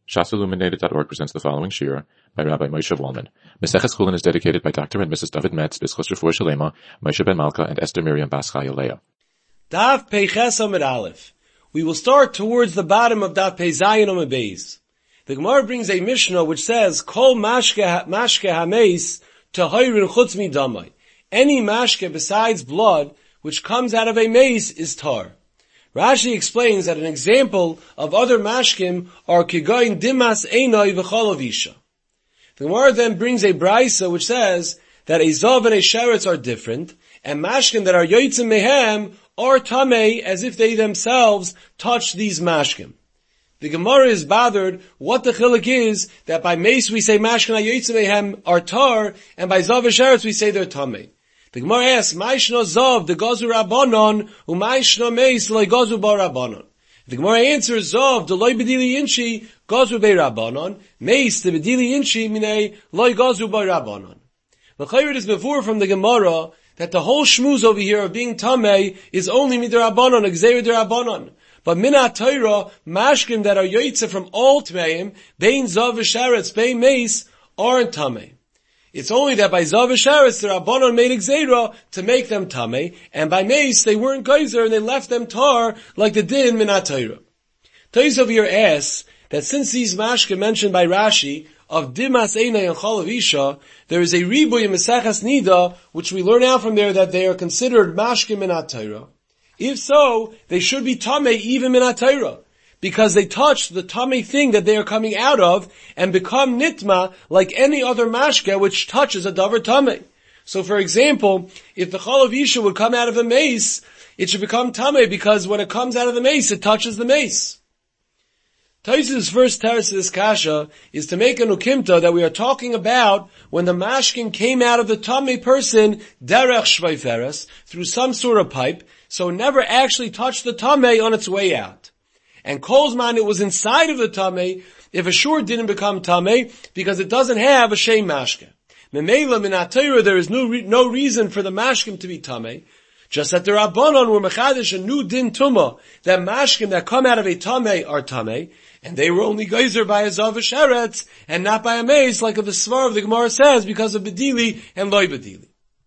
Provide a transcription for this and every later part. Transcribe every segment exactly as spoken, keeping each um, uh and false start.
Shas Illuminated dot org presents the following shir by Rabbi Moshe Wallman. Meseches Chulin is dedicated by Doctor and Missus David Metz, B'schus Refuah Shalema, Moshe Ben Malka, and Esther Miriam Bas Chaya Leah. Daf Pei Ches Amud Aleph. We will start towards the bottom of Daf Pei Zayin Amud Beis. The Gemara brings a Mishnah which says, Kol mashke mashke hameis tahirin chutz midamai. Any mashke besides blood which comes out of a mace is tar. Rashi explains that an example of other mashkim are kigoyin dimas einoi v'cholavisha. The Gemara then brings a brisa which says that a zav and a sheretz are different, and mashkim that are yotzim mehem are tamei as if they themselves touch these mashkim. The Gemara is bothered what the chiluk is that by mace we say mashkim yotzim mehem are tar, and by zav and sheretz we say they're tamei. The Gemara asks, Ma'ishno Zav, the Gazu Rabbanon, u Ma'ishno Meis, loy Gazu Bar Rabbanon. The Gemara answers, Zav, the loy Bedili Inchi, Gazu Bei Rabbanon, Meis, the Bedili Inchi, minei, loy Gazu Bar Rabbanon. The Chayrit is before from the Gemara, that the whole shmuz over here of being Tamei is only Midar Rabbanon, Gzeir Der Rabbanon. But Minat Torah, Mashkim that are Yoitze from all Tmeim, Bein Zav V'Sharetz, Bein Meis, aren't Tamei. It's only that by Zav V'Sharetz, the Rabbanon made Gzeira to make them Tamei, and by Meis, they weren't Geyser, and they left them Tar, like the Din Minat Torah. Tais over here asks, that since these mashke mentioned by Rashi, of Dimas Einai and Cholav Isha, there is a Ribuy in Mesechas Nida, which we learn out from there that they are considered mashke Minat Torah. If so, they should be Tamei even Minat Torah, because they touch the tummy thing that they are coming out of and become nitma like any other mashke which touches a davar tummy. So for example, if the cholav isha would come out of a mace, it should become tummy because when it comes out of the mace, it touches the mace. Taisus' first teretz of this kasha is to make an ukimta that we are talking about when the mashkin came out of the tummy person derech shvayferes through some sort of pipe, so it never actually touched the tummy on its way out. And Kolzman, it was inside of the Tamei, if a shur didn't become Tamei, because it doesn't have a Shem Mashke. Memela Minat Torah, there is no, re- no reason for the Mashkim to be Tamei, just that the Rabbanon were Mechadish a new Din Tumah, that Mashkim that come out of a Tamei are Tamei, and they were only Geyser by a Zav Sheretz, and not by a Mace, like the Svar of the Gemara says, because of Bedili and Loi Bedili.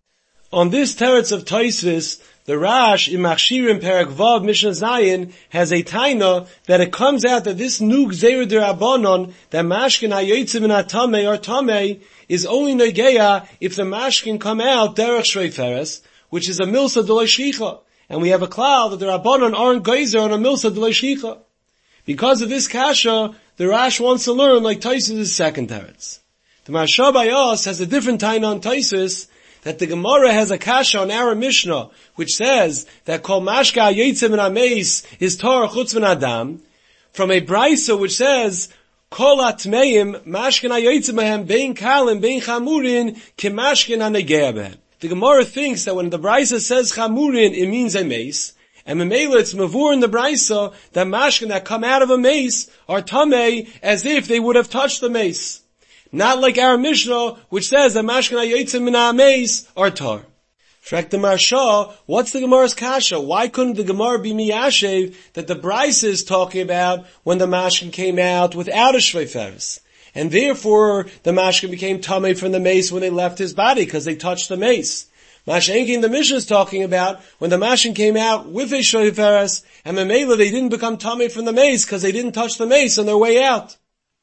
On this teretz of Taisvis, the Rash in Machshirim Perek Vav Mishnah Zayin has a taina that it comes out that this new Gzeir D'Rabbanon that mashkin hayotzim and hatamei or tamei is only negeya if the mashkin come out derech shveiferes, which is a milsa d'loi shchicha, and we have a cloud that the Rabbanon aren't geyser on a milsa d'loi shchicha. Because of this kasha, the Rash wants to learn like Taisus' second teretz. The Maharsha Bayos has a different taina on Taisus, that the Gemara has a kasha on our Mishnah, which says that kol mashka yotzim min hameis is tar chutz min adam, from a brisa which says kol atmeim mashkin hayotzim mehem bein kalim bein chamurin kemashkin hanegea behem. The Gemara thinks that when the brisa says chamurin, it means a mace, and memela it's mavur in the brisa that mashkin that come out of a mace are tamei as if they would have touched the mace. Not like our Mishnah, which says that mashkin hayotzim min hameis are tar. Shrek the Maharsha, what's the Gemara's kasha? Why couldn't the Gemara be miyashev that the Brisa is talking about when the mashkin came out without a shveiferes? And therefore, the mashkin became tamei from the mace when they left his body, because they touched the mace. Mashenkin, the Mishnah is talking about when the mashkin came out with a shveiferes, and memela they didn't become tamei from the mace, because they didn't touch the mace on their way out.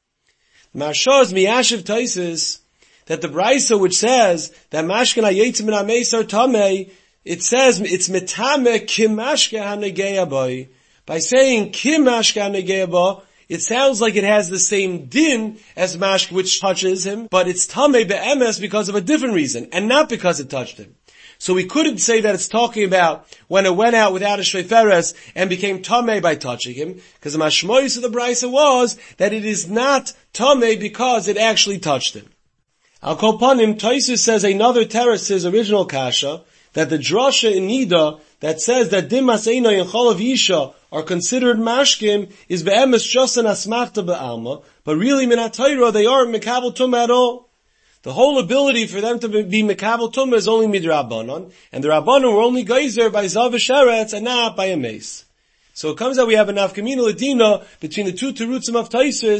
Maharsha's miyashiv taisis that the brisa which says that mashkin hayotzim min hameis are tamei, it says it's metame kim mashke hanegeya boy. By saying kim mashke hanegeya boy, it sounds like it has the same din as mashke which touches him, but it's tamei be'emes because of a different reason, and not because it touched him. So we couldn't say that it's talking about when it went out without a shveiferes and became tamei by touching him, because the mashmois of the brisa was that it is not tamei because it actually touched him. Al kol panim, Taisus says another teretz his original kasha, that the drasha in Nida that says that dimas einai and cholav isha are considered mashkim is be'emes just an asmachta be'alma, but really minat Torah they aren't mekabel tumah at all. The whole ability for them to be mekabel tumah is only midrabanon, and the rabbanon were only geyser by zav sheretz and not by a mace. So it comes out we have a nafkamina ladina between the two terutzim of Taisus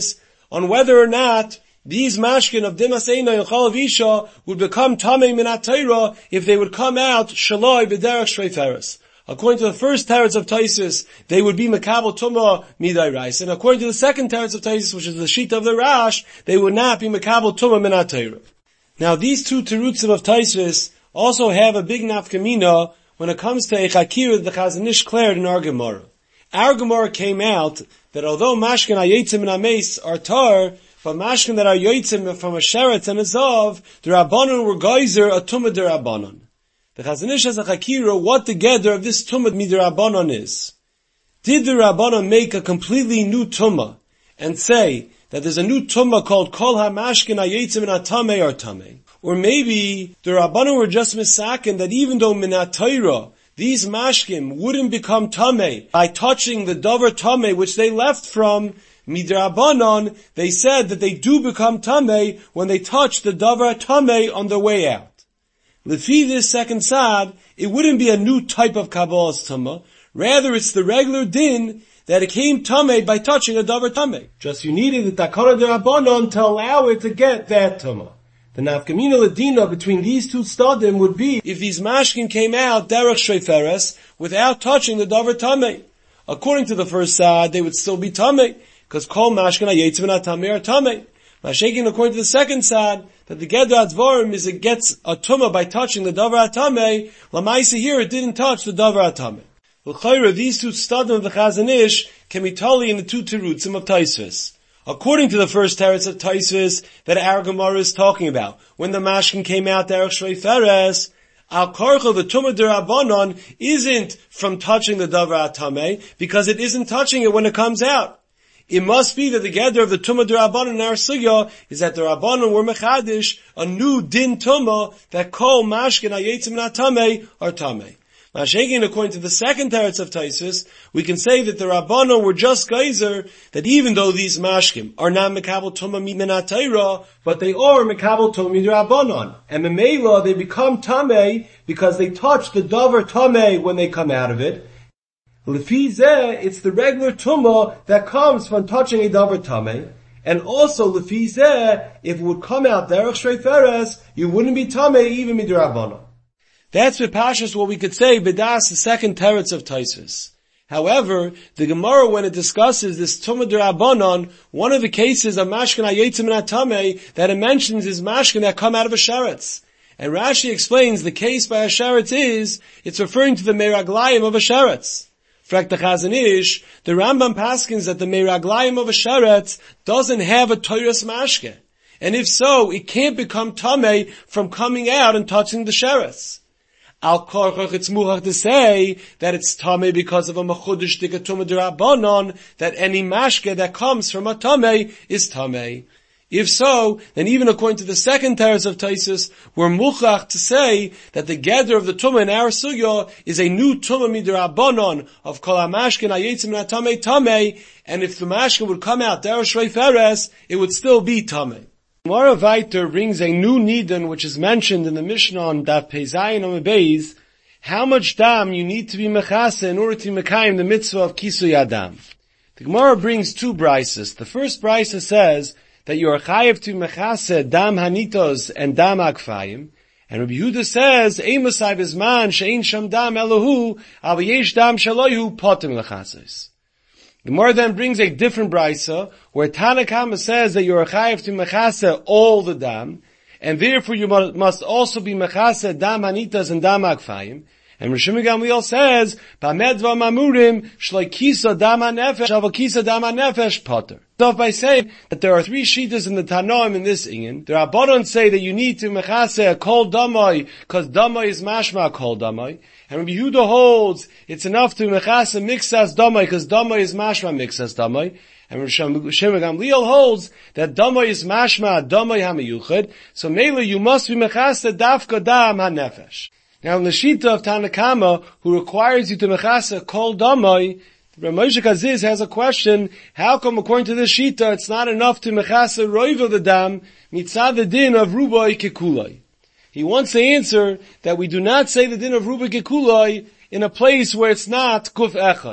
on whether or not these mashkin of Dimas Eina and Chalav Isha would become Tamei Minat Torah if they would come out Shaloi B'derech Shreiferes. According to the first teretz of Taisus, they would be Mekabel Tumah Midai Rais. And according to the second teretz of Taisus, which is the sheet of the Rash, they would not be Mekabel Tumah Minat Torah. Now these two terutzim of Taisus also have a big nafkamina when it comes to Echakir that the Chazon Ish declared in our Gemara. Our Gemara came out that although mashkin hayotzim and ames are tar, but mashkin that are yotzim from a sheretz and a zav, the Rabbanon were geyser a tumah de Rabbanon. The Chazon Ish has a chakira what the gather of this tumah mid Rabbanon is. Did the Rabbanon make a completely new tumah and say that there's a new tumah called kol ha-mashkin hayotzim and atamei or tamei? Or maybe the Rabbanon were just misaken that even though minat Torah, these mashkim wouldn't become tamei by touching the davar tamei which they left from midrabanon, they said that they do become tamei when they touch the davar tamei on their way out. Lefi this second sad, it wouldn't be a new type of Kabbalah's tamah, rather it's the regular din that it came tamei by touching a davar tamei. Just you needed the takana derabanon to allow it to get that tamah. The nafkamina ladina between these two stadim would be if these mashkin came out derech shreiferes without touching the davar tamei. According to the first side, they would still be tamei because kol mashkin hayetzim and tamei are tamei. Mashakin, according to the second side, that the gedra advarim is it gets a tumah by touching the davar tamei. Lamaisa here it didn't touch the davar tamei. L'chayra, these two stadim of the Chazon Ish can be totally in the two terutzim of Taisvis. According to the first teretz of Taisvis that our Gemara is talking about, when the mashkin came out derech shreiferes, al karcha the tumah derabanan isn't from touching the davar tamei because it isn't touching it when it comes out. It must be that the gather of the tumah derabanan in our sugya is that the rabbanon were mechadish a new din tumah that kol mashkin hayetzim na tamei are tamei. Mashakin, according to the second teretz of Taisus, we can say that the Rabbanon were just geyser, that even though these mashkim are not mekabel tumah minat Torah, but they are mekabel tumah mid Rabbanon. And memela, they become tamei because they touch the davar tamei when they come out of it. Lefi zeh, it's the regular tumah that comes from touching a davar tamei. And also, lefi zeh, if it would come out derech shreiferes, you wouldn't be tamei even mid Rabbanon. That's with Pashas what we could say, B'das, the second teretz of Taisvis. However, the Gemara, when it discusses this Tumah D'Rabbanan, one of the cases of Mashkin HaYotzim and HaTamei that it mentions is Mashkin that come out of a sheretz. And Rashi explains the case by a sheretz is, it's referring to the Meiraglayim of a sheretz. Frak the Chazon Ish, the Rambam paskins that the Meiraglayim of a sheretz doesn't have a Toras Mashke. And if so, it can't become Tamei from coming out and touching the sheretz. Al korchach, it's muhach to say that it's tamei because of a mechudesh dikatumah d'Rabbanon, that any mashke that comes from a tamei is tamei. If so, then even according to the second teretz of Taisus, we're muchach to say that the gather of the tumah in our sugya is a new tumah midrabbanon of kol hamashkin hayetzim natamei tamei, and if the mashkin would come out derash shreiferes, it would still be tamei. Gemara Vayter brings a new nidon which is mentioned in the Mishnah on Daf Pei Zayin on Beis, how much dam you need to be mechase in order to mekayim the mitzvah of kisui adam. The Gemara brings two brises. The first brisa says that you are chayev to mechase dam hanitos and dam akfayim, and Rabbi Yehuda says eimosai bizman she'ein sham dam elohu al yesh dam shalohu potem lechases. The Gemara then brings a different brisa where Tanakama says that you are chayev to mechase all the dam, and therefore you must also be mechase dam hanitas and dam akfayim. And Rosh Gamliel says, "Bamedva mamurim shleikisa dam hanefesh avakisa dam hanefesh poter." So by saying that there are three shitas in the Tanoim in this inyan, the Rabbanon say that you need to mechase a kol damai because damai is mashma kol damai, and Rabbi Yehuda holds it's enough to mechase mixas damai because damai is mashma mixas damai, and Rosh Gamliel holds that damai is mashma damai hamiyuchad. So mainly you must be mechase dafka dam hanefesh. Now in the Shita of Tanakama, who requires you to mechase kol damai, Rav Moshe Kaziz has a question, how come according to this Shita it's not enough to mechase roiv of the dam, mitzad the din of rubai kekulai? He wants to answer that we do not say the din of rubai kekulai in a place where it's not kuf echad.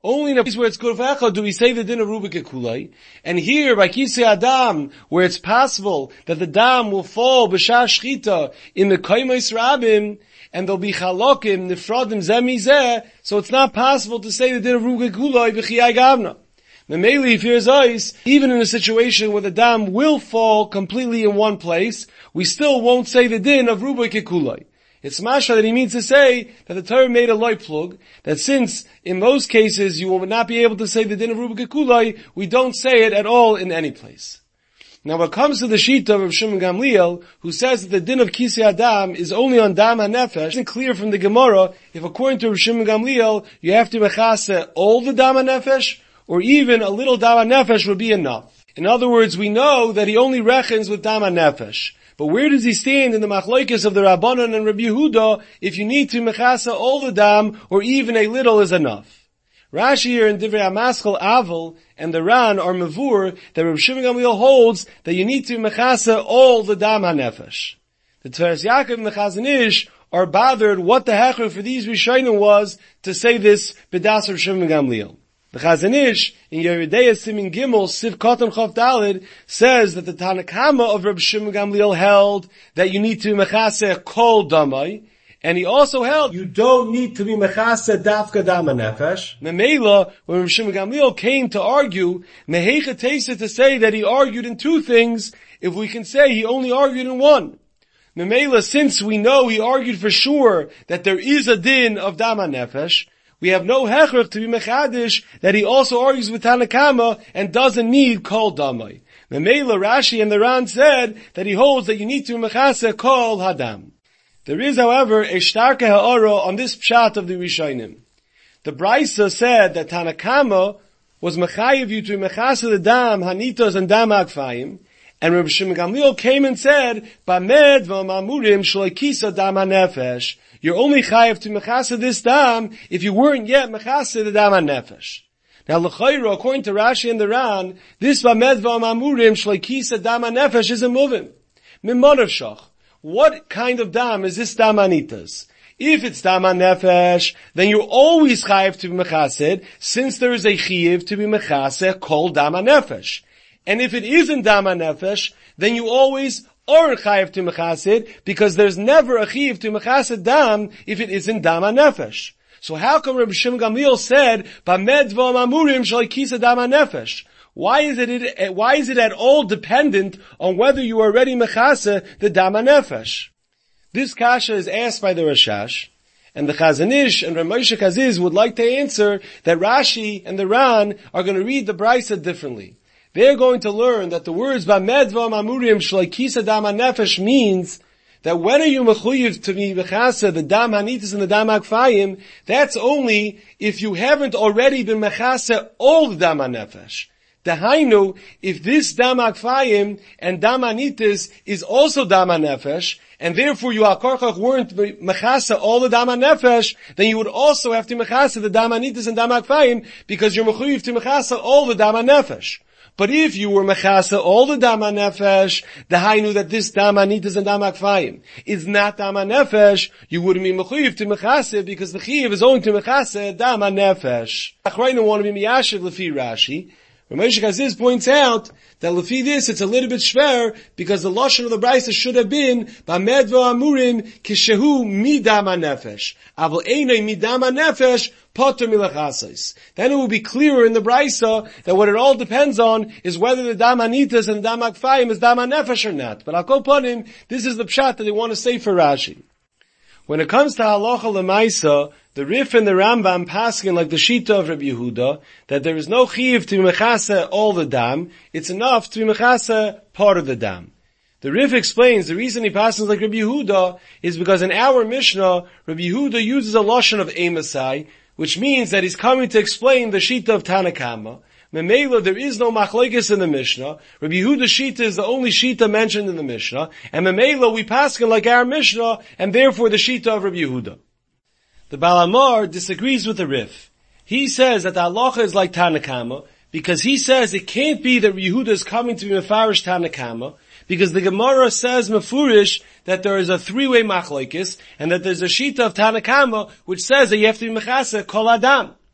Only in a place where it's good for echad do we say the din of ruba kekulai. And here, by kisei adam, where it's possible that the dam will fall b'shah shchita in the kaimos rabim, and there'll be chalokim, nifradim zemizeh, so it's not possible to say the din of ruba kekulai b'chiyai gavna. Memeli, if here's ice, even in a situation where the dam will fall completely in one place, we still won't say the din of ruba kekulai. It's masha that he means to say that the Torah made a loy plug, that since in most cases you will not be able to say the din of ruba kekulai, we don't say it at all in any place. Now when it comes to the shita of Rav Shimon Gamliel, who says that the din of kisei adam is only on dam hanefesh, it's clear from the Gemara, if according to Rav Shimon Gamliel, you have to mechase all the dam hanefesh, or even a little dam hanefesh would be enough. In other words, we know that he only reckons with dam hanefesh. But where does he stand in the machlokes of the Rabbanan and Rabbi Yehuda if you need to mechasa all the dam or even a little is enough? Rashi here in Divrei HaMaskal Aval and the Ran are mavur that Rabbi Shimon Gamliel holds that you need to mechasa all the dam hanefesh. The Tveres Yaakov and the Chazon Ish are bothered what the hecher for these Rishonim was to say this b'das Rabbi Shimon Gamliel. The Chazon Ish in Yeridei Simin Gimel Siv Kotan Chof Daled says that the Tanakama of Reb Shimon Gamliel held that you need to mechase kol damai, and he also held you don't need to be mechase dafka dam hanefesh. Memela, when Reb Shimon Gamliel came to argue, mehecha teisa to say that he argued in two things, if we can say he only argued in one. Memela, since we know he argued for sure that there is a din of dam hanefesh, we have no hechrich to be mechadish that he also argues with Tanakama and doesn't need kol damai. Memela, Rashi and the Ran said that he holds that you need to mechase kol hadam. There is, however, a starke ha'ara on this pshat of the Rishonim. The Brisa said that Tanakama was mechayiv you to mechase the dam hanitos and dam agfayim, and Rabbi Shimon Gamliel came and said, Bamed v'amamurim shloikisa dam hanefesh. You're only chayiv to mechasa this dam if you weren't yet mechasa the dam hanefesh. Now, l'chayro, according to Rashi and the Ran, this Bamed v'amamurim shloikisa dam hanefesh is a movim. Mimonav shach. What kind of dam is this dam hanitas? If it's dam hanefesh, then you're always chayiv to be mechasid, since there is a chayiv to be mechasa kol dam hanefesh. And if it isn't dam hanefesh, then you always are chayiv to mechasid, because there's never a chayiv to mechasid dam if it isn't dam hanefesh. So how come Rabbi Shimon Gamliel said, Bamed v'amamurim shloikisa dam hanefesh? Why is it, why is it at all dependent on whether you are already mechasa the dam hanefesh? This kasha is asked by the Rashash, and the Chazon Ish and Rav Moshe Kaziz would like to answer that Rashi and the Ran are going to read the Brisa differently. They're going to learn that the words Bamed v'amamurim shloikisa dam hanefesh means that when are you mechuyev to be mechasa the dam hanitis and the dam agfayim, that's only if you haven't already been mechasa all the dam hanefesh. Dahainu, if this dam agfayim and dam hanitis is also dam hanefesh, and therefore you akarchach weren't mechasa all the dam hanefesh, then you would also have to mechasa the dam hanitis and dam agfayim, because you're mechuyev to mechasa all the dam hanefesh. But if you were mechasa all the dam hanefesh, the hainu that this dam hanitas and dam agfayim is not dam hanefesh, you wouldn't be mechuyev to mechasa, because the chiyuv is only to mechasa dam hanefesh. Achrayim want to be miyashiv lefi Rashi. Rav Moshe Kaziz points out that lefi this it's a little bit shver, because the lashon of the Brisa should have been Bamed v'amurim kishehu mi dam hanefesh, aval einay mi dam hanefesh poter milachasais. Then it will be clearer in the Brisa that what it all depends on is whether the dam hanitas and the dam agfayim is dam hanefesh or not. But I'll go upon him, this is the pshat that they want to say for Rashi. When it comes to halacha lemaisa, the Rif and the Rambam paskin like the Shita of Rabbi Yehuda, that there is no chiv to be mechasa all the dam, it's enough to be mechasa part of the dam. The Rif explains the reason he passes like Rabbi Yehuda is because in our Mishnah, Rabbi Yehuda uses a lashon of emasai, which means that he's coming to explain the Shita of Tanakama. Memela, there is no machlokes in the Mishnah. Rabbi Yehuda's Shita is the only Shita mentioned in the Mishnah. And Memela, we paskin like our Mishnah, and therefore the Shita of Rabbi Yehuda. The Baal Hamor disagrees with the Rif. He says that the halacha is like Tanakama, because he says it can't be that Yehuda is coming to be mefarish Tanakama, because the Gemara says mefurish that there is a three-way machlokes, and that there's a Shita of Tanakama which says that you have to be mechasa kol adam.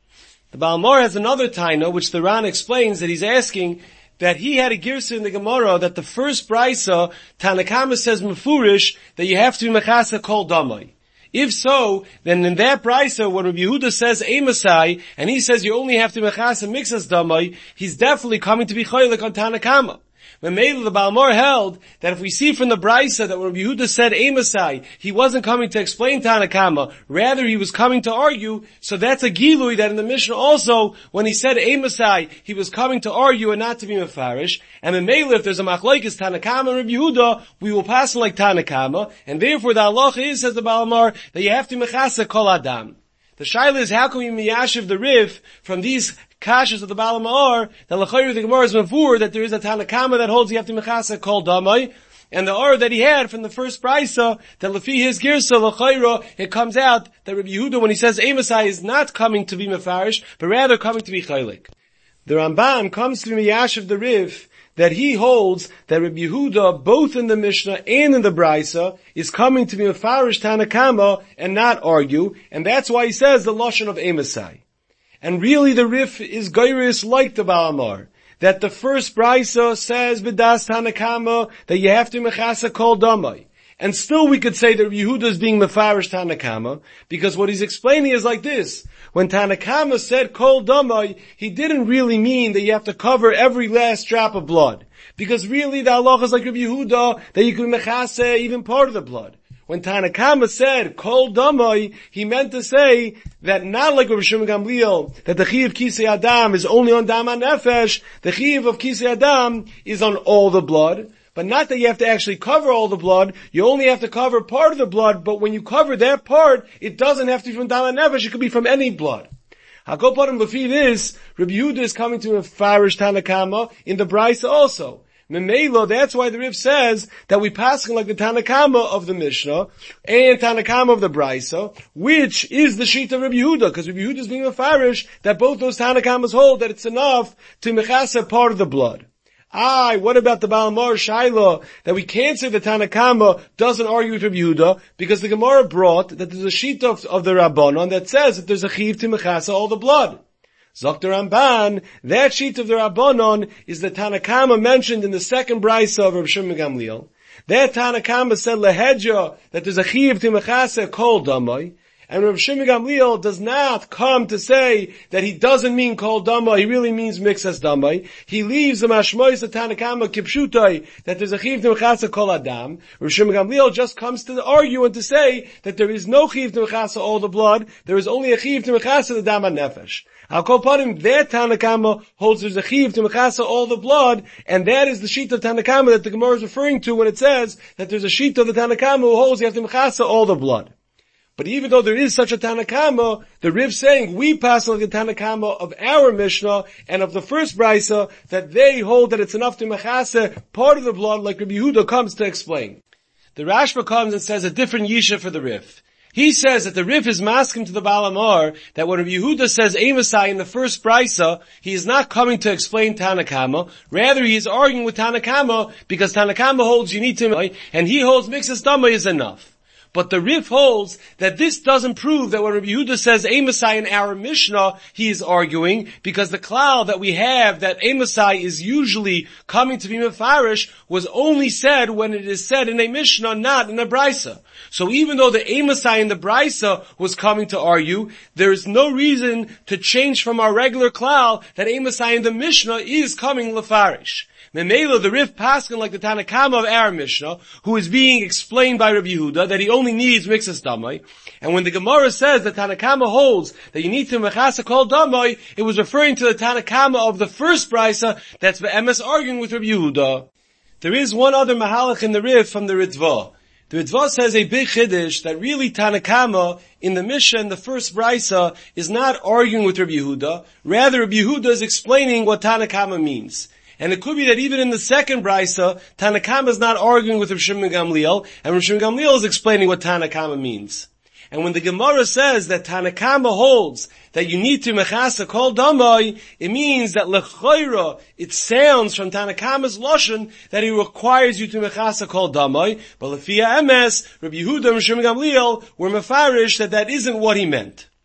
The Baal Mar has another taina, which the Ran explains that he's asking that he had a girsa in the Gemara that the first brisa, Tanakama says mefurish, that you have to be mechasa kol damai. If so, then in that brisa, when Rabbi Yehuda says Emasai, and he says you only have to mechasa mixas damai, he's definitely coming to be chaylik on Tanakama. Memela, the Baal Mar held that if we see from the brisa that when Rabbi Yehuda said Emasai, he wasn't coming to explain Tanakama, rather he was coming to argue, so that's a gilui that in the Mishnah also, when he said Emasai, he was coming to argue and not to be mefarish, and Memela, if there's a machlokes Tanakama and Rabbi Yehuda, we will pass like Tanakama, and therefore the halacha is, says the Baal Mar, that you have to mechasa kol adam. The shaila is, how can we miyashiv the rif from these kashas of the Baal Ma'or, that l'chayru the Gemara is mavur, that there is a Tanakama that holds you have to mechasa kol damai, and the or that he had from the first brisa, that lefi his girsa l'chayru, it comes out that Rabbi Yehuda, when he says Emasai, is not coming to be mefarish, but rather coming to be chaylik. The Ramban comes to miyashiv the rif, that he holds that Rabbi Yehuda, both in the Mishnah and in the Brisa, is coming to be mefarish Tanakama and not argue, and that's why he says the Lashon of Emasai. And really the Rif is geiris like the Baal Mar, that the first Brisa says B'das Tanakama that you have to mechasa kol damai. And still we could say that Yehuda is being mefarish Tanakama, because what he's explaining is like this. When Tanakama said kol damai, he didn't really mean that you have to cover every last drop of blood. Because really the halacha is like Rabbi Yehuda, that you can mechasa even part of the blood. When Tanakama said kol damai, he meant to say that not like Rabbi Shimon Gamliel, that the chiv kisei adam is only on dam nefesh, the chiv of kisei adam is on all the blood. But not that you have to actually cover all the blood, you only have to cover part of the blood, but when you cover that part, it doesn't have to be from dam nefesh, it could be from any blood. Hakoparim Lefi this, Rabbi Yehuda is coming to a farish Tanakama in the Brisa also. Memelo, that's why the Rif says that we pass like the Tanakama of the Mishnah and Tanakama of the Brisa, which is the sheet of Rabbi Yehuda, because Rabbi Yehuda is being a farish that both those Tanakamas hold that it's enough to mechasa part of the blood. Aye, what about the Baal Mar Shaila, that we can't say the Tanakama doesn't argue with Rabbi Yehuda, because the Gemara brought that there's a sheet of, of the Rabbanon that says that there's a chiv to mechasa all the blood. Zok the Ramban, that sheet of the Rabbanon is the Tanakama mentioned in the second brisa of Rav Shimon Gamliel. That Tanakama said lehedja, that there's a chiv to mechasa kol damai, and Rav Shimon Gamliel does not come to say that he doesn't mean kol damai, he really means mixas damai. He leaves the mashmois of Tanakama kipshutai, that there's a chiv to mechasa kol adam. Rav Shimon Gamliel just comes to argue and to say that there is no chiv to mechasa all the blood, there is only a chiv to mechasa the dam nefesh. I'll call upon him, that Tanakama holds there's a chiv to mechasa all the blood, and that is the sheet of Tanakama that the Gemara is referring to when it says that there's a sheet of the Tanakama who holds you have to mechasa all the blood. But even though there is such a Tanakama, the Riv saying we pass like the Tanakama of our Mishnah and of the first Brisa, that they hold that it's enough to mechasa part of the blood, like Rabbi Yehuda comes to explain. The Rashba comes and says a different Yisha for the Riv. He says that the Rif is masking to the Baal Mar that when Rabbi Yehuda says Emasai in the first Brisa, he is not coming to explain Tanakama. Rather, he is arguing with Tanakama because Tanakama holds you need to, and he holds mixas dama is enough. But the Rif holds that this doesn't prove that when Rabbi Yehuda says Emasai in our Mishnah, he is arguing, because the klal that we have that Emasai is usually coming to be mefarish was only said when it is said in a Mishnah, not in a Brisa. So even though the Emasai in the Brisa was coming to argue, there is no reason to change from our regular klal that Emasai in the Mishnah is coming lefarish. Memela, the Rif Paskin, like the Tanakama of our Mishnah, who is being explained by Rabbi Yehuda, that he only needs mixas damai. And when the Gemara says that Tanakama holds that you need to mechasa kol damai, it was referring to the Tanakama of the first Brisa that's the M S arguing with Rabbi Yehuda. There is one other mahalach in the Rif from the Ritva. The Ritva says a big chiddush that really Tanakama in the Mishnah in the first Brisa is not arguing with Rabbi Yehuda. Rather, Rabbi Yehuda is explaining what Tanakama means. And it could be that even in the second Brisa, Tanakama is not arguing with Rav Shimon Gamliel, and Rav Shimon Gamliel is explaining what Tanakama means. And when the Gemara says that Tanakama holds that you need to mechasa kol damai, it means that lechoira, it sounds from Tanakama's lashon that he requires you to mechasa kol damai, but lefia emes, Rabbi Yehuda and Rav Shimon Gamliel were mefarish that that isn't what he meant.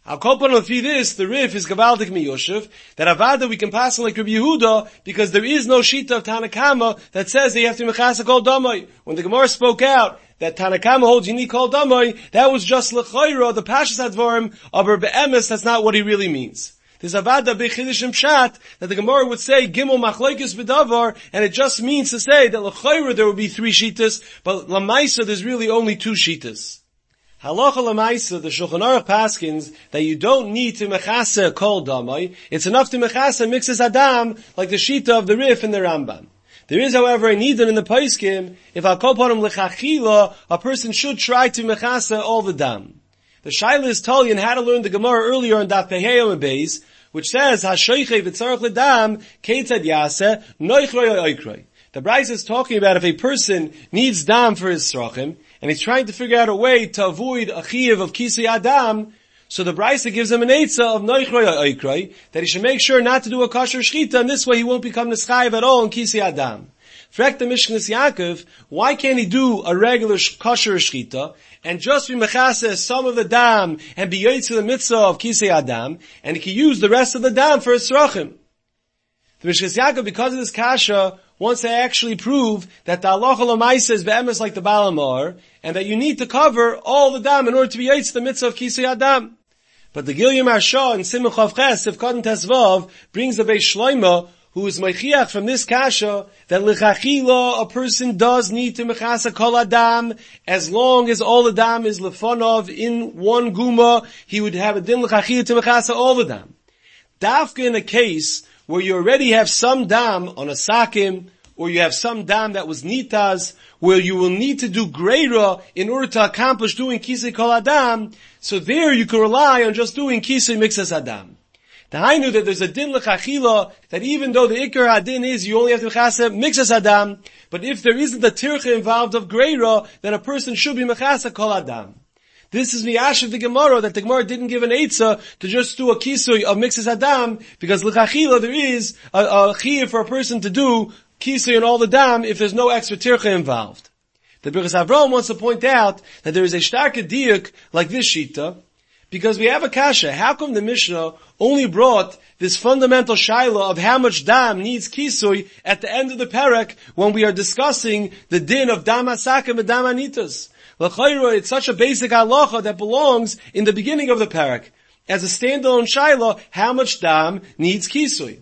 Al Kolpan of this, the Rif is Gavaldik Miyoshev, that Avada we can pass on like Rabbi Yehuda, because there is no Shita of Tanakama that says that you have to Mechasa Kol Damai. When the Gemara spoke out that Tanakama holds you need Kol Damai, that was just L'chayra, the Pashas Advarim, aber Be'emes, that's not what he really means. There's Avada B'chidishim Pshat, that the Gemara would say, Gimel Machlokes B'davar, and it just means to say that L'chayra there would be three Shitas, but Lamaisa there's really only two Shitas. Halacha l'maisa, the Shulchan Aruch paskins that you don't need to mechasa kol damai. It's enough to mechasa mixes adam, like the shita of the Rif and the Rambam. There is, however, a nidun in the paiskim. If al kol panim lechachila, a person should try to mechasa all the dam. The Shaila is telling you how to learn the Gemara earlier on Daf Pehei Beis, which says hashoichei v'tzarach ledam keitzad yaseh noichroi oikroi. The Bryce is talking about if a person needs dam for his tzrachim, and he's trying to figure out a way to avoid a chiyuv of kisei adam, so the Bryce gives him an eitzah of noichroi oikroi, that he should make sure not to do a kosher shchita, and this way he won't become neschayev at all in kisei adam. Frek the Mishnas Yaakov, why can't he do a regular sh- kosher shchita, and just be mechaseh some of the dam, and be yotzei the mitzvah of kisei adam, and he can use the rest of the dam for his tzrachim? The Mishnas Yaakov, because of this kasha, wants to actually prove that the halacha l'maisa is be'emes like the Baal Hamor, and that you need to cover all the dam in order to be yaitz the mitzvah of kisei adam. But the Gilyam Arsha in Simon Chav Ches, if Koden Tesvav, brings the Beis Shloimo, who is meichiach from this kasha, that l'chachila, a person does need to mechasa kol adam, as long as all the dam is lefonov in one guma, he would have a din l'chachila to mechasa all the dam. Dafka in a case where you already have some dam on a sakim, or you have some dam that was nitas, where you will need to do greira in order to accomplish doing kisei kol adam, so there you can rely on just doing kisei mixas adam. The Hainu that there's a din l'chachila, that even though the ikar hadin is you only have to mechasa mixas adam, but if there isn't a tircha involved of greira, then a person should be mechasa kol adam. This is miyash of the Gemara, that the Gemara didn't give an eitzah to just do a kisui of mixes adam, because l'chachila there is a, a chiyuv for a person to do kisui and all the dam if there's no extra tircha involved. The Birchas Avraham wants to point out that there is a starke diuk like this shita, because we have a kasha. How come the Mishnah only brought this fundamental shaila of how much dam needs kisui at the end of the parak when we are discussing the din of dam hasakim and dam anitas? L'chayra, it's such a basic halacha that belongs in the beginning of the parak. As a standalone shaila, how much dam needs kisui?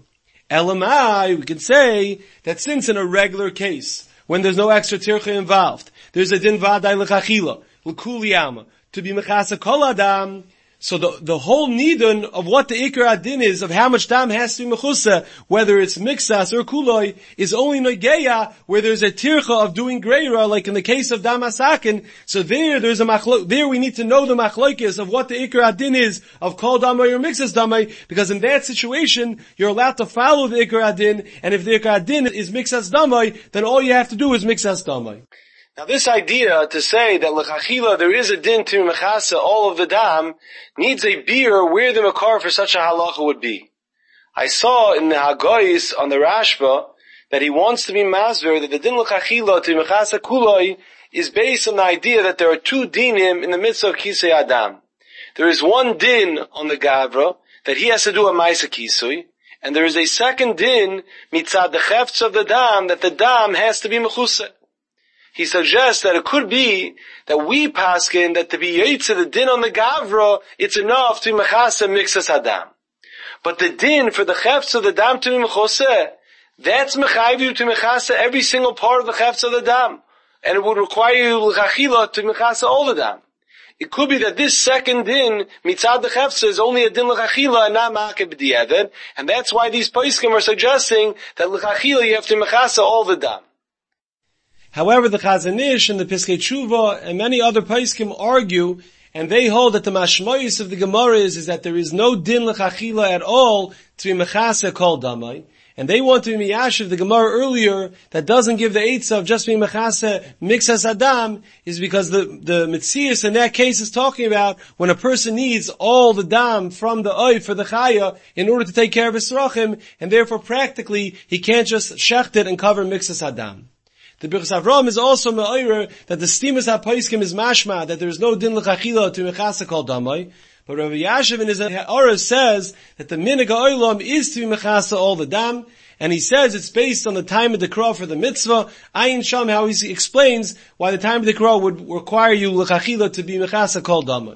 Elamai, we can say that since in a regular case, when there's no extra tircha involved, there's a din v'adai l'chachila, l'kuli alma, to be mechasa kol adam, so the, the whole nidun of what the ikar adin is, of how much dam has to be mechusa, whether it's mixas or kuloi, is only noigeya, where there's a tircha of doing greira, like in the case of dam hasakin. So there, there's a machlo, there we need to know the machlokes of what the ikar adin is, of kol damai or mixas damai, because in that situation, you're allowed to follow the ikar adin, and if the ikar adin is mixas damai, then all you have to do is mixas damai. Now this idea to say that l'chachila there is a din to mechasa all of the dam needs a beer where the makar for such a halacha would be. I saw in the Hagoyis on the Rashba that he wants to be masver that the din l'chachila to mechasa kuloi is based on the idea that there are two dinim in the midst of kisei adam. There is one din on the gavra that he has to do a maisa kisui, and there is a second din mitzad the chefts of the dam that the dam has to be mechusa. He suggests that it could be that we paskin that to be yaitze the din on the gavra, it's enough to mechasa mixas adam. But the din for the chefts of the dam to be mechose, that's mechayiv you to mechasa every single part of the chefts of the dam. And it would require you l'chachila to mechasa all the dam. It could be that this second din, mitzad the chefsa, is only a din l'chachila and not ma'akeh b'di'evet, and that's why these poskim are suggesting that l'chachila you have to mechasa all the dam. However, the Chazon Ish and the Piskei Tshuva and many other poskim argue, and they hold that the mashmoyis of the Gemara is, is that there is no din l'chachila at all to be mechasa kol damai. And they want to be miyashiv the Gemara earlier that doesn't give the eitzah of just being mechasa mixas adam, is because the, the mitzias in that case is talking about when a person needs all the dam from the oy for the chaya in order to take care of his rachim, and therefore practically he can't just shecht it and cover mixas adam. The Birchas Avraham is also me'orer that the stimus hapoiskim is mashma, that there is no din l'chachila to mechasa kol damai, But Rabbi Yashiv in his Ha'ara says that the Minhag HaOlam is to be mechasa all the dam, and he says it's based on the time of the Krah for the mitzvah. Ayin Sham, how he explains why the time of the Krah would require you l'chachila to be mechasa kol dam.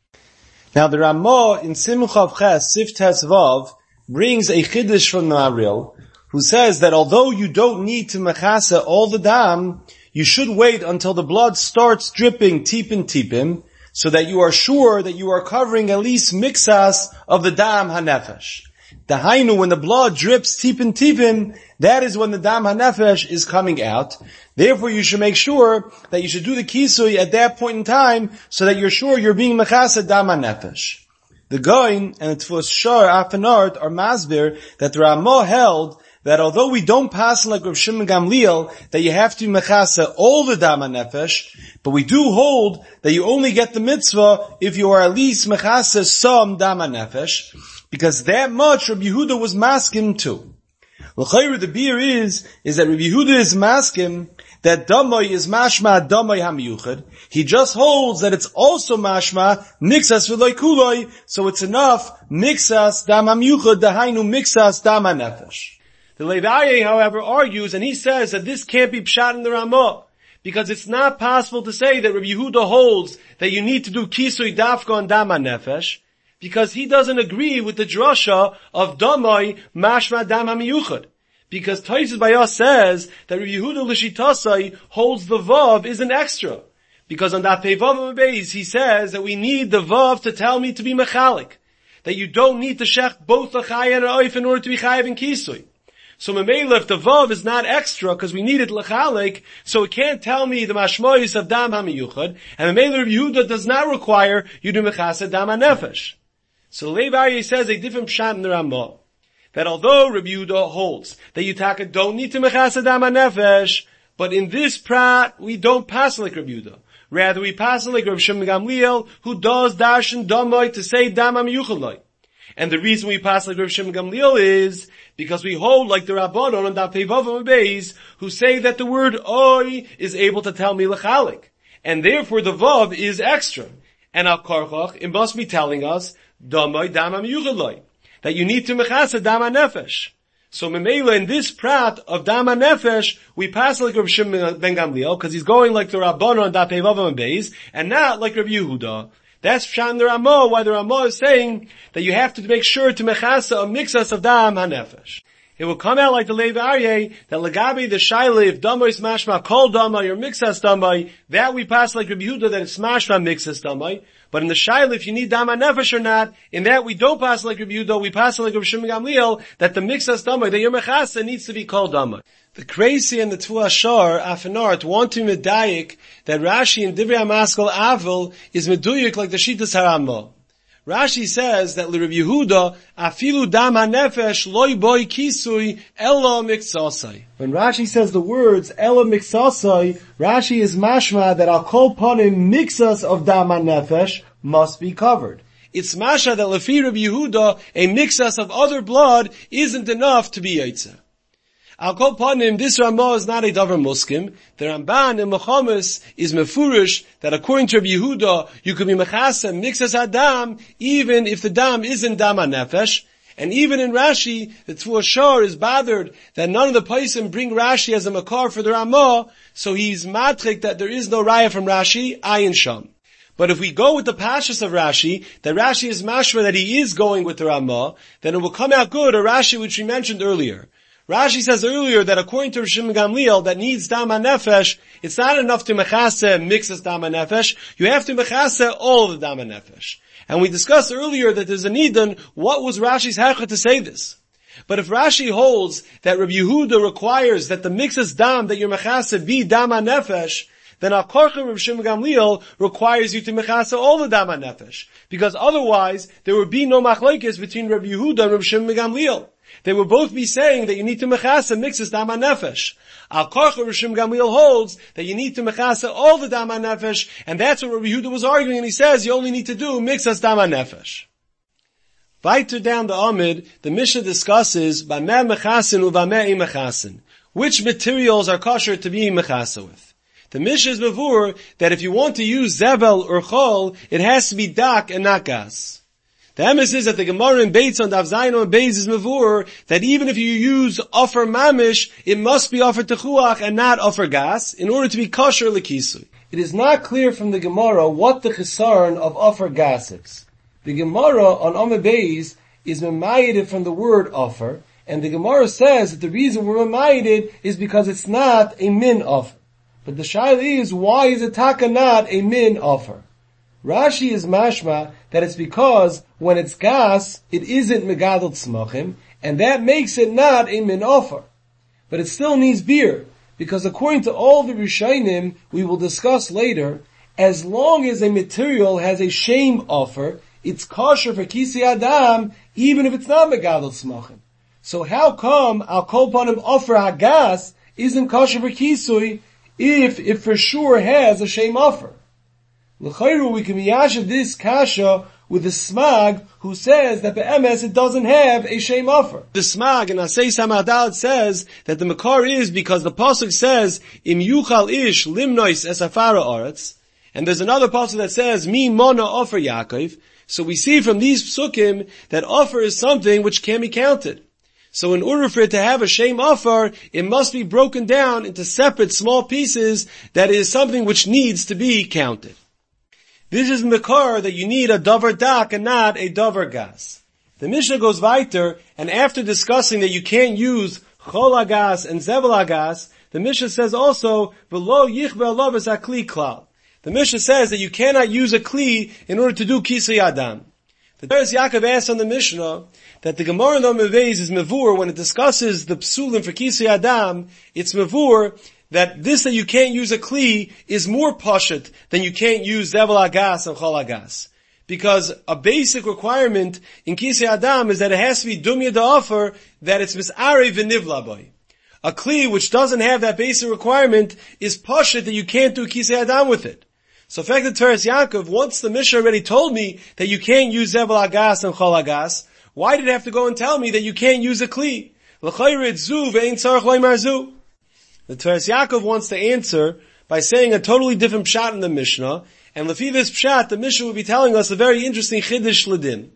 Now the Ramah in Simchav Ches, Sif Tes Vav, brings a chiddush from the Maharil, who says that although you don't need to mechasa all the dam, you should wait until the blood starts dripping tipin tipin, so that you are sure that you are covering at least mixas of the dam hanefesh. The hainu, when the blood drips tipin tipin, that is when the dam hanefesh is coming out. Therefore you should make sure that you should do the kisui at that point in time, so that you're sure you're being mechasa dam hanefesh. The Goin and the Tfus Shor Afanart are masbir that the Ramah held that although we don't pass like Rav Shimon Gamliel that you have to mechasa all the dam hanefesh, but we do hold that you only get the mitzvah if you are at least mechasa some dam hanefesh, because that much Rabbi Yehuda was maskim too. L'chayru, the beer is, is that Rabbi Yehuda is maskim that damai is mashma damai hamiyuchad. He just holds that it's also mashma mixas v'loy kuloi, so it's enough mixas dam hamiyuchad dahainu mixas dam hanefesh. The Levi, however, argues, and he says that this can't be pshat in the Ramah, because it's not possible to say that Rabbi Yehuda holds that you need to do kisui dafka on dam hanefesh, because he doesn't agree with the drasha of damai mashma dam hamiyuchad. Because Taisus Bayas says that Rabbi Yehuda l'shitasai holds the vav is an extra. Because on that pei vav beis he says that we need the vav to tell me to be mechalik, that you don't need to shech both the chayav and oif in order to be chayav in kisui. So Mamela, if the vav is not extra, because we need it l'chalik, so it can't tell me the mashmois of dam hamiyuchad, and Mamela Rabbi Yehuda does not require you to mechasa dam hanefesh. So Levi says a different pshat in the Ramah, that although Rabbi Yehuda holds that you taka don't need to mechasa dam hanefesh, but in this prat we don't pass like Rabbi Yehuda. Rather we pass like Rabbi Shimon Gamliel, who does darshan damai to say dam hamiyuchad. And the reason we pass like Rav Shimon Gamliel is because we hold like the Rabbanon on Daf Pei Vav Amud Beis, who say that the word oy is able to tell me l'chalik, and therefore the vav is extra. And al karchach, it must be telling us damai dam hamiyuchad, that you need to mechasa dam hanefesh. So memela in this prat of dam hanefesh, we pass like Rav Shimon ben Gamliel because he's going like the Rabbanon on Daf Pei Vav Amud Beis, and not like Rav Yehuda. That's Pshan the Ramah, why the Ramah is saying that you have to make sure to mechasa a mixas of dam hanefesh. It will come out like the Levi Aryeh, that Lagabi the Shaila, if Damai is mashma kol damai or mixas damai, that we pass like Rabbi Yehuda, that it's mashma mixas damai. But in the Shaila, if you need dam hanefesh or not, in that we don't pass like Rabbi Yehuda, we pass like Rabbi Shimon Gamliel, that the mixas damai, that your mechasa needs to be kol damai. The Kreisi and the Tfu Ashar, Afanart, want to medayik that Rashi in Divrei HaMaskal Avil is meduyik like the Shitas HaRamah. Rashi says that Rabbi Yehuda, afilu dam hanefesh loy boy kisui elo miksasai. When Rashi says the words elo miksasai, Rashi is mashma that al kol panim mixas of dam hanefesh must be covered. It's masha that lefi Rabbi Yehuda, a mixas of other blood isn't enough to be yitzah. Al kol panim, this Ramah is not a davar muskim. The Ramban in Mechamis is mefurish that according to Rabbi Yehuda, you could be mechasa mixas hadam even if the dam isn't dam hanefesh. And even in Rashi, the Tfu Ashar is bothered that none of the Paisim bring Rashi as a makar for the Ramah, so he's matrik that there is no raya from Rashi, ayin sham. But if we go with the pashas of Rashi, that Rashi is mashma that he is going with the Ramah, then it will come out good, a Rashi which we mentioned earlier. Rashi says earlier that according to Shimon Gamliel that needs dam hanefesh, it's not enough to mechase mixes dam hanefesh, you have to mechase all the dam hanefesh. And we discussed earlier that there's a nidun, what was Rashi's hechah to say this? But if Rashi holds that Rabbi Yehuda requires that the mixes dam that your mechase be dam hanefesh, then al korcha Rav Shimon Gamliel requires you to mechase all the dam hanefesh, because otherwise there would be no machlokes between Rabbi Yehuda and Rav Shimon Gamliel. They would both be saying that you need to mechasa mixes dam hanefesh. Al Karcha Rav Shimon Gamliel holds that you need to mechasa all the dam hanefesh, and that's what Rabbi Yehuda was arguing, and he says you only need to do mixes dam hanefesh. Weiter down the Amid, the Mishnah discusses b'meh mechasin u'b'meh mechasin. Which materials are kosher to be mechasa with? The Mishnah is bevur that if you want to use zebel or chol, it has to be dak and not gas. The emes is that the Gemara in Beitz on Daf Zayin on Beis is mavur that even if you use offer mamish, it must be offered techuach and not offer gas in order to be kosher lekisui. It is not clear from the Gemara what the chesaron of offer gas is. The Gemara on Ame Beis is memayed from the word offer, and the Gemara says that the reason we're memayed is because it's not a min offer. But the shaila is, why is a taka not a min offer? Rashi is mashma that it's because when it's gas, it isn't megadol tzmachim, and that makes it not a min offer. But it still needs beer, because according to all the Rishonim we will discuss later, as long as a material has a shame offer, it's kosher for kisi adam, even if it's not megadol tzmachim. So how come al kol panim offer hagas isn't kosher for kisui if it for sure has a shame offer? L'chayru, we can miyasha this kasha with the smag who says that be'emes it doesn't have a shame offer. The smag in Asay Samadal says that the makar is because the pasuk says im yuchal ish limnois esafara aretz, and there's another pasuk that says mi mona offer Yaakov. So we see from these psukim that offer is something which can be counted. So in order for it to have a shame offer, it must be broken down into separate small pieces that is something which needs to be counted. This is makar that you need a davar dak and not a davar gas. The Mishnah goes weiter, and after discussing that you can't use chol hagas and zevel hagas, the Mishnah says also, v'lo yichve alav es hakli klal. The Mishnah says that you cannot use a kli in order to do kisei adam. The Teres Yaakov asks on the Mishnah that the Gemara in the Meveis is mevur when it discusses the psulim for kisei adam. It's mevur that this that you can't use a kli is more pashut than you can't use zevel hagas and chol hagas. Because a basic requirement in kisei adam is that it has to be dumya da'afar, that it's mis'arei v'nivla boy. A kli which doesn't have that basic requirement is pashut that you can't do kisei adam with it. So in fact, the Teres Yaakov, once the Mishnah already told me that you can't use zevel hagas and chol hagas, why did it have to go and tell me that you can't use a kli? L'chayre zu ve'ein tzarich loymar zu. The Teres Yaakov wants to answer by saying a totally different pshat in the Mishnah, and lefi this pshat, the Mishnah would be telling us a very interesting chiddush ledin.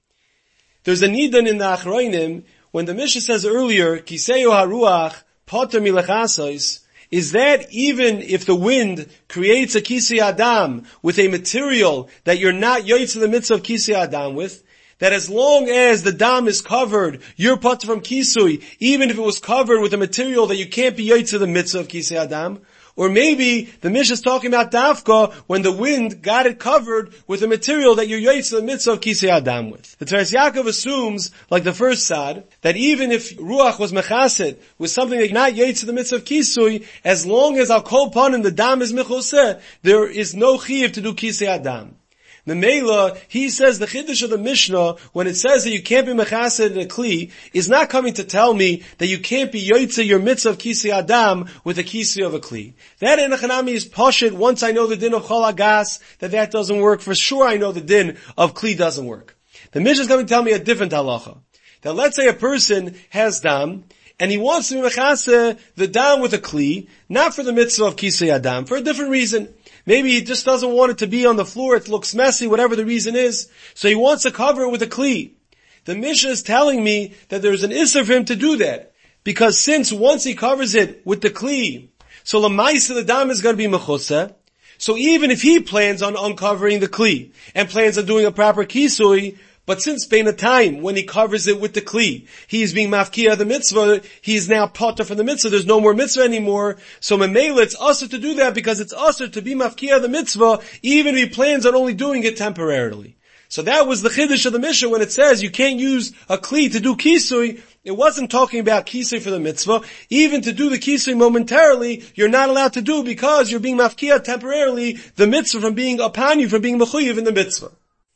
There's a nidan in the Achronim when the Mishnah says earlier, Kiseu haruach poter milechasos, is that even if the wind creates a kisei adam with a material that you're not yoytz the mitzvah of kisei adam with, that as long as the dam is covered, you're potter from kisui, even if it was covered with a material that you can't be yoytz the mitzvah of kisei adam? Or maybe the Mishnah is talking about dafka when the wind got it covered with a material that you're yoytz the mitzvah of kisei adam with. The Teres Yaakov assumes, like the first sad, that even if ruach was mechaset with something that not yoytz the mitzvah of kisui, as long as al kol panim the dam is mechoseh, there is no chiyuv to do kisei adam. The Mela, he says the chiddush of the Mishnah, when it says that you can't be mechased in a kli, is not coming to tell me that you can't be yoytze your mitzvah of kisei adam with a kisei of a kli. That in Hanami is pashit. Once I know the din of chol hagas, that that doesn't work. For sure I know the din of kli doesn't work. The Mishnah is going to tell me a different halacha. That let's say a person has dam, and he wants to be mechased the dam with a kli, not for the mitzvah of kisei adam, for a different reason. Maybe he just doesn't want it to be on the floor, it looks messy, whatever the reason is. So he wants to cover it with a kli. The Mishnah is telling me that there's an issur for him to do that. Because since once he covers it with the kli, so l'maisa the dam is going to be mechuseh. So even if he plans on uncovering the kli, and plans on doing a proper kisui, but since bein a time when he covers it with the kli, he is being mafkia the mitzvah, he is now potter from the mitzvah, there's no more mitzvah anymore, so memela it's usher to do that because it's usher to be mafkia the mitzvah, even if he plans on only doing it temporarily. So that was the chiddush of the Mishnah when it says you can't use a kli to do kisui. It wasn't talking about kisui for the mitzvah. Even to do the kisui momentarily, you're not allowed to do because you're being mafkia temporarily the mitzvah from being upon you, from being mechuyev in the mitzvah.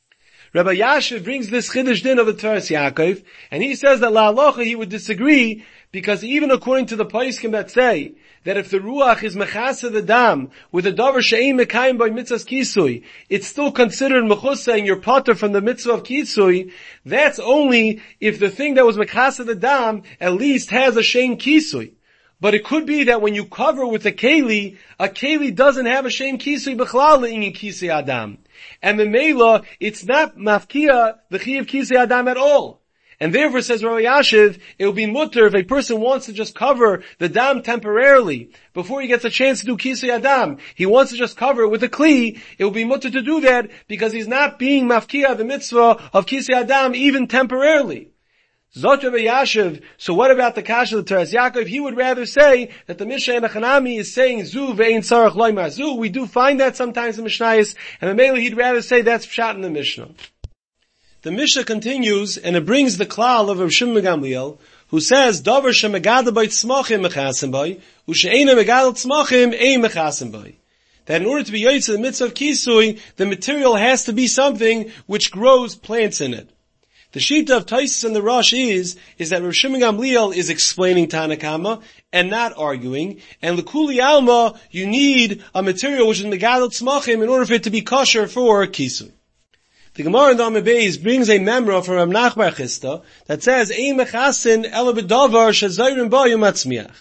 Rabbi Yashiv brings this chiddush din of the Teres Yaakov, and he says that la'alocha he would disagree, because even according to the poskim that say that if the ruach is mechasa the dam with a davar she'ein mekayim by mitzvahs kisui, it's still considered mechusa and you're potter from the mitzvah of kisui. That's only if the thing that was mechasa the dam at least has a shein kisui. But it could be that when you cover with a keli, a keli doesn't have a shem kisui b'chlal in kisui adam. And the mela, it's not mafkia the chiyav kisui adam at all. And therefore, says Rav Yashiv, it will be mutter if a person wants to just cover the dam temporarily, before he gets a chance to do kisui adam. He wants to just cover it with a kli, it will be mutter to do that, because he's not being mafkia the mitzvah of kisui adam even temporarily. Zot Rav Yashiv, so what about the kasha of the Teres Yaakov? He would rather say that the Mishnah in the Chanami is saying zu ve'ein tzarech loymar zu. We do find that sometimes in Mishnayos, and Mele he'd rather say that's pshat in the Mishnah. The Mishnah continues, and it brings the klal of Rav Shimon Gamliel, who says, Dover shemegada by tzmachim mechasim by, u'she'ena megada tzmachim ein mechasim by. That in order to be yotze the mitzvah of kisui, the material has to be something which grows plants in it. The shita of Taisus and the Rosh is, is that Rav Shimon Gamliel is explaining Tanakama and not arguing, and L'kuli Alma, you need a material which is Megadol Tzmachim in order for it to be kosher for Kisui. The Gemara in the Amud Beis brings a memra from Rav Nachman bar Chisda that says, Ein mechasin ela b'davar shezayrim ba yom atzmiach.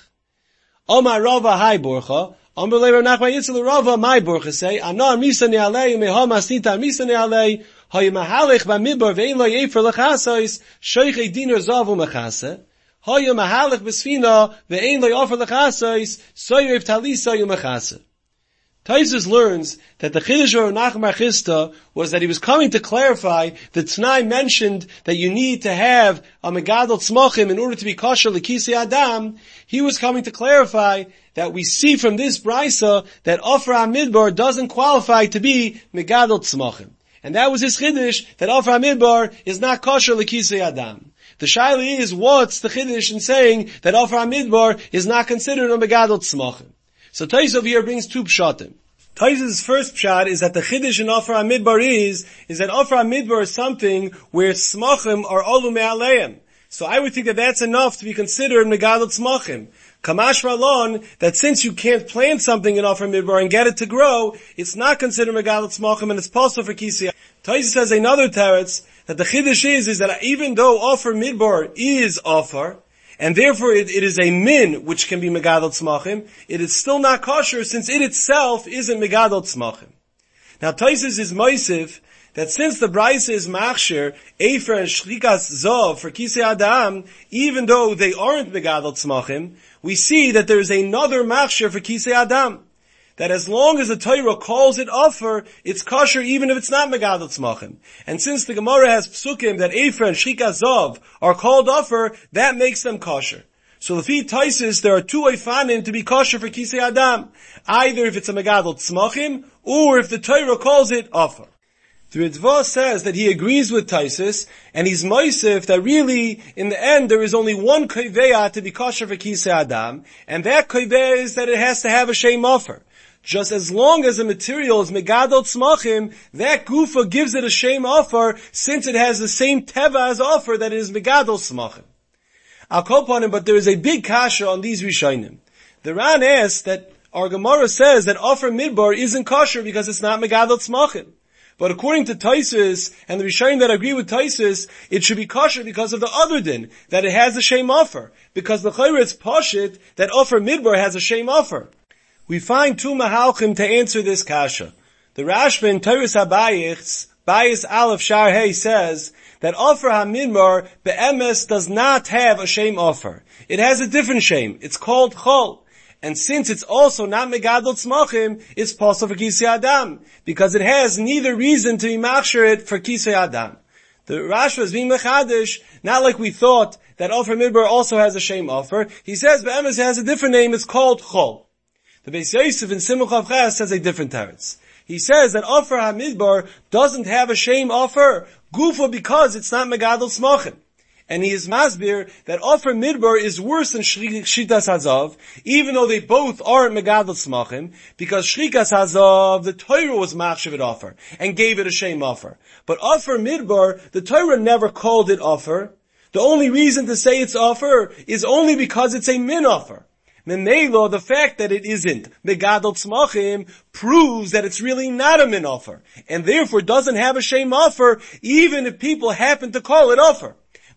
Omar Rava hai borcha, Omar le Rav Nachman Yitzchak Rava my borcha say, Ana misa ne'alei meha masnita misa ne'alei, Hay mahalech b'midbar ve'ein lo yefer l'chasais shoichei diner zavu mechase. Hay mahalech b'sfina ve'ein lo yefer l'chasais soyev talisa yumechase. Taisus learns that the Chiddush of Nachman bar Chisda was that he was coming to clarify the Tanai mentioned that you need to have a megadol tzmachim in order to be kosher l'kisei adam. He was coming to clarify that we see from this brisa that Ofra HaMidbar doesn't qualify to be megadol tzmachim. And that was his chiddush, that Ofra HaMidbar is not kosher l'kisei adam. The shaila is, what's the chiddush in saying that Ofra HaMidbar is not considered a megadol tzmachim? So Tais over here brings two pshatim. Tais' first pshat is that the chiddush in Ofra HaMidbar is, is that Ofra HaMidbar is something where tzmachim are olu me'aleim. So I would think that that's enough to be considered megadol tzmachim. Kamash Ralon, that since you can't plant something in Ofra Midbar and get it to grow, it's not considered Megadol Tzmachim and it's possible for Kisei. Taisus says another teretz, that the Chiddush is, is that even though Ofra Midbar is Ofra, and therefore it, it is a min which can be Megadol Tzmachim, it is still not kosher since it itself isn't Megadol Tzmachim. Now Taisus is moisif, that since the Brisa is machshir, Efer and Shrikas Zov for Kisei Adam, even though they aren't Megadol Tzmachim, we see that there is another machshir for Kisei Adam. That as long as the Torah calls it offer, it's kosher even if it's not Megadol Tzmachim. And since the Gemara has psukim that Efer and Shrikas Zov are called offer, that makes them kosher. So Lefi Taisus, there are two Eifanim to be kosher for Kisei Adam. Either if it's a Megadol Tzmachim, or if the Torah calls it offer. The Ritva says that he agrees with Taisus, and he's moisef that really, in the end, there is only one koiveya to be kosher for Kisei Adam, and that koiveya is that it has to have a shem offer. Just as long as the material is megadol tzmachim, that gufa gives it a shem offer, since it has the same teva as offer that it is megadol tzmachim. I'll call upon him, but there is a big kasha on these Rishonim. The Ran asks that our Gemara says that offer midbar isn't kosher because it's not megadol tzmachim. But according to Taisus, and the Rishonim that agree with Taisus, it should be kosher because of the other din, that it has a shem offer. Because the chayre it's pashit, that offer midbar has a shem offer. We find two mahalchim to answer this kasha. The Rashba in Toras HaBayichs, Bayis Aleph Shar Hey says, that offer hamidbar be'emes does not have a shem offer. It has a different shem. It's called chol. And since it's also not megadol tzmachim, it's possible for Kisei Adam, because it has neither reason to be machshir it for Kisei Adam. The Rashba is being mechadish, not like we thought that Offer Midbar also has a shem offer. He says be'emes has a different name, it's called chol. The Beis Yosef in Simcha Chav Ches says a different teretz. He says that Offer HaMidbar doesn't have a shem offer, gufa because it's not megadol tzmachim. And he is masbir that Offer Midbar is worse than Shrikas Hazav, even though they both aren't Megadol Tzmachim, because Shrikas Hazav, the Torah was machshav it offer, and gave it a shem offer. But Offer Midbar, the Torah never called it offer. The only reason to say it's offer is only because it's a min offer. Memelo, the fact that it isn't Megadol Tzmachim proves that it's really not a min offer, and therefore doesn't have a shem offer, even if people happen to call it offer.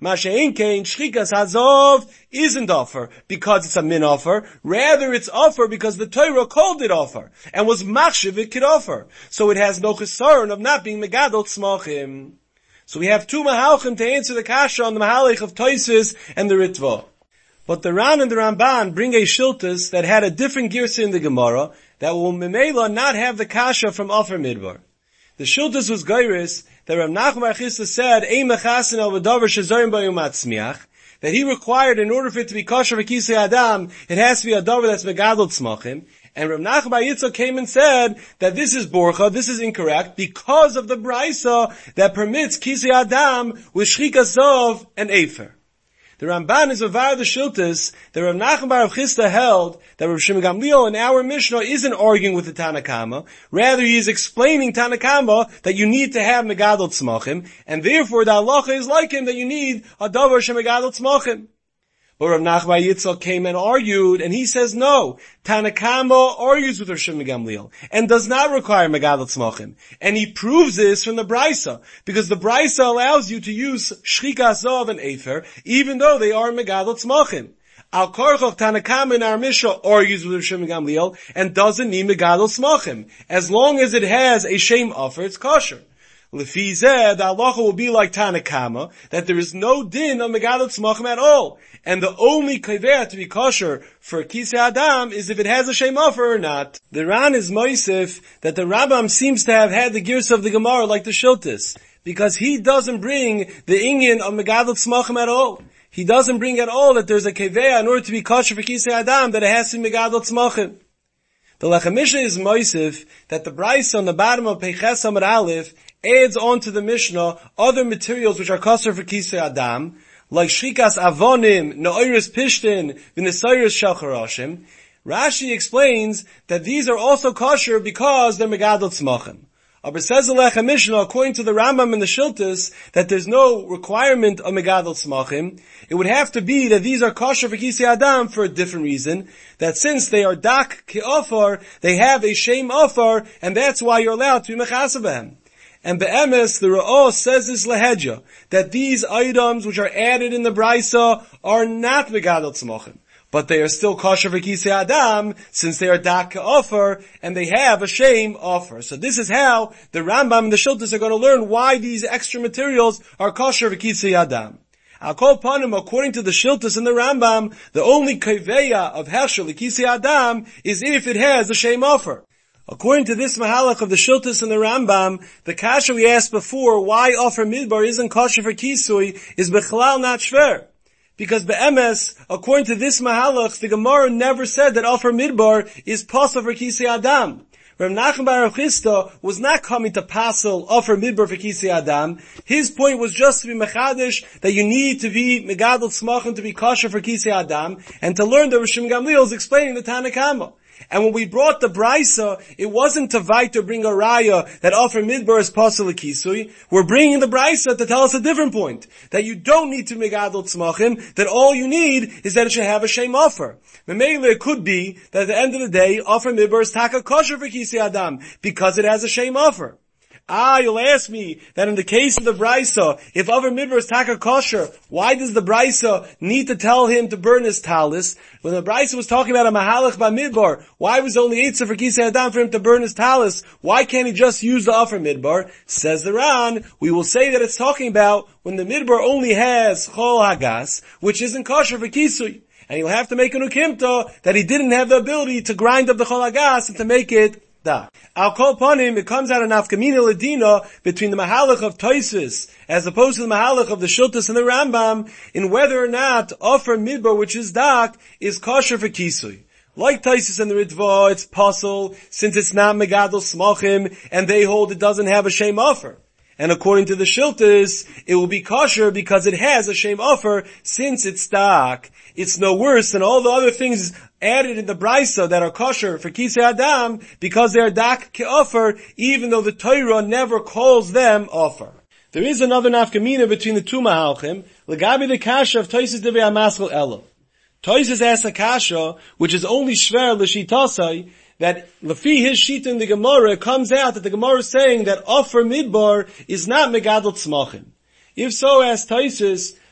Masha'en kein shchikas hazov isn't offer because it's a min offer. Rather, it's offer because the Torah called it offer and was machshav it could offer. So it has no chesaron of not being megadol tzmachim. So we have two mahalchim to answer the kasha on the mahalach of Tosfos and the Ritva. But the Ran and the Ramban bring a shiltus that had a different girsa in the Gemara that will memela not have the kasha from offer midbar. The shiltus was geiris that Rav Nachman bar Chisda said, Ein mechasin al v'davar shezorim b'yom atzmiach, that he required in order for it to be kosher for kisei adam, it has to be a davar that's megadol tzmachim. And Rav Nachman bar Yitzchak came and said that this is borcha, this is incorrect, because of the brisa that permits kisei adam with shchikas zov and efer. The Ramban is avar the shiltus that Rav Nachman bar Chisda held that Rav Shimon Gamliel in our Mishnah isn't arguing with the Tanakama. Rather, he is explaining Tanakama that you need to have megadol tzmachim, and therefore the halacha is like him that you need a davar shemegadol tzmachim. But Rav Nachman bar Yitzchak came and argued, and he says no. Tanakama argues with Rav Shimon Gamliel and does not require megadol tzmachim, and he proves this from the brisa because the brisa allows you to use shchikas zov and efer even though they are megadol tzmachim. Al Korchoch Tanakama in our Mishnah argues with Rav Shimon Gamliel and doesn't need megadol tzmachim as long as it has a shem offer, it's kosher. Lefi zeh, the halacha will be like Tanakama, that there is no din of megadol tzmachim at all. And the only kaveh to be kosher for kisei adam is if it has a shem offer or not. The Ran is moisef that the Rambam seems to have had the gears of the Gemara like the Shiltus, because he doesn't bring the inyan of megadol tzmachim at all. He doesn't bring at all that there's a kaveh in order to be kosher for kisei adam that it has to be megadol tzmachim. The Lechem Mishnah is moisef that the brisa on the bottom of Peiches Amud Aleph adds on to the Mishnah other materials which are kosher for kisei adam, like shchikas avonim, na'oris pishtin, v'nesayris shalcharashim. Rashi explains that these are also kosher because they're megadol tzmachim. Aber says the Lechem Mishnah, according to the Rambam and the Shiltus, that there's no requirement of megadol tzmachim. It would have to be that these are kosher for kisei adam for a different reason. That since they are dak ki'ofar, they have a shem ofar, and that's why you're allowed to be mechasav b'hem. And be'emes, the Ra'ah says this lahedja, that these items which are added in the brisa are not megadol tzmachim, but they are still kosher for kisei adam, since they are dak offer, and they have a shem offer. So this is how the Rambam and the Shiltus are going to learn why these extra materials are kosher for kisei adam. I'll call upon him, according to the Shiltus and the Rambam, the only kaveya of hershel kisei adam is if it has a shem offer. According to this mahalach of the Shiltus and the Rambam, the kasha we asked before, why offer midbar isn't kosher for kisui, is bechalal not shver. Because be'emes, according to this mahalach, the Gemara never said that offer midbar is pasal for kisei adam. Rav Nachman bar Chisda was not coming to pasal offer midbar for kisei adam. His point was just to be mechadish, that you need to be megadol tzmachim to be kosher for kisei adam, and to learn that Rav Shimon Gamliel is explaining the Tanakama. And when we brought the brisa, it wasn't to vait to bring a raya that offer midbar is pasal kisui. We're bringing the brisa to tell us a different point, that you don't need to megadol tzmachim, that all you need is that it should have a shem offer. Memele, it could be that at the end of the day, offer midbar is taka kosher for kisei adam, because it has a shem offer. Ah, you'll ask me that in the case of the brisa, if offer midbar is taka kosher, why does the brisa need to tell him to burn his talis? When the brisa was talking about a mahalach by midbar, why was only eitzah for kisei adam for him to burn his talis? Why can't he just use the offer midbar? Says the Ran, we will say that it's talking about when the midbar only has chol hagas, which isn't kosher for kisui. And you'll have to make an ukimta that he didn't have the ability to grind up the chol hagas and to make it da. I'll call upon him, it comes out of nafkamina ladina between the mahalach of Tosfos as opposed to the mahalach of the Shiltus and the Rambam in whether or not offer midbar, which is dak, is kosher for kisui. Like Tosfos and the Ritva, it's pasal since it's not megadol smachim, and they hold it doesn't have a shem offer. And according to the Shiltus, it will be kosher because it has a shem offer since it's dak. It's no worse than all the other things added in the brisa that are kosher for kisei adam because they are dak ke'offer, even though the Torah never calls them offer. There is another nafkamina between the two mahalchim, legabi the kasha of Tosfos divrei hamaschil elo. Tosfos asks a kasha, which is only shver l'shitasai, that lefi his shita in the Gemara, it comes out that the Gemara is saying that offer midbar is not megadol tzmachim. If so, as Tosfos,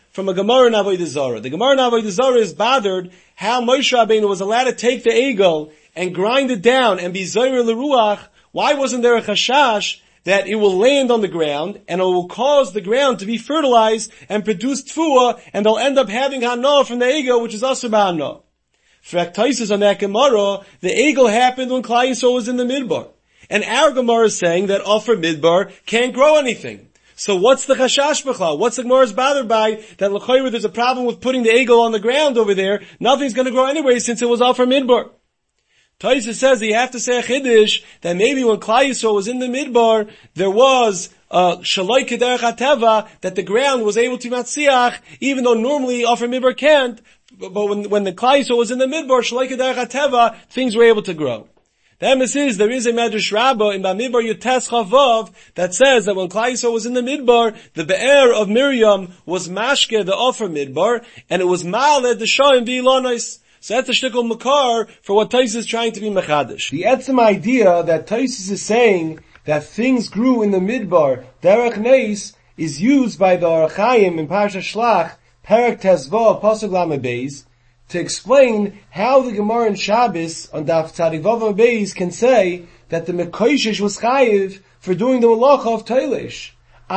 from a Gemara in Avodah Zarah. The Gemara in Avodah Zarah is bothered how Moshe Rabbeinu was allowed to take the egel and grind it down and be zoyer l'ruach. Why wasn't there a chashash that it will land on the ground and it will cause the ground to be fertilized and produce tfuah, and they'll end up having hana from the egel, which is also ba'ana. Fractices on that Gemara, the egel happened when Klal Yisrael was in the midbar. And our Gemara is saying that Ofer Midbar can't grow anything. So what's the chashash b'chlal? What's the Gemara is bothered by? That l'chayra there's a problem with putting the egel on the ground over there. Nothing's going to grow anyway since it was Ofer Midbar. Taisa says that you have to say a chiddush that maybe when Klal Yisrael was in the midbar, there was uh shaloi kederech hateva, that the ground was able to matziach, even though normally Ofer Midbar can't. But when when the Klal Yisrael was in the midbar, shaloi kederech hateva, things were able to grow. The emes is, there is a Medrash Rabbah in Bamidbar Yutes Chavav that says that when Klal Yisrael was in the midbar, the be'er of Miriam was mashke the Ofer Midbar, and it was maled the shoyim v'ilonos. So that's a shtickle makar for what Taisus is trying to be mechadish. The etzem idea that Taisus is saying that things grew in the midbar, derech neis, is used by the Arachayim in Parsha Shlach, Perek Tezvah, Pasuk Lamed Beis, to explain how the Gemara in Shabbos on Daf Tzadik Vav Beis can say that the Mekoshish was chayiv for doing the malacha of Teilish.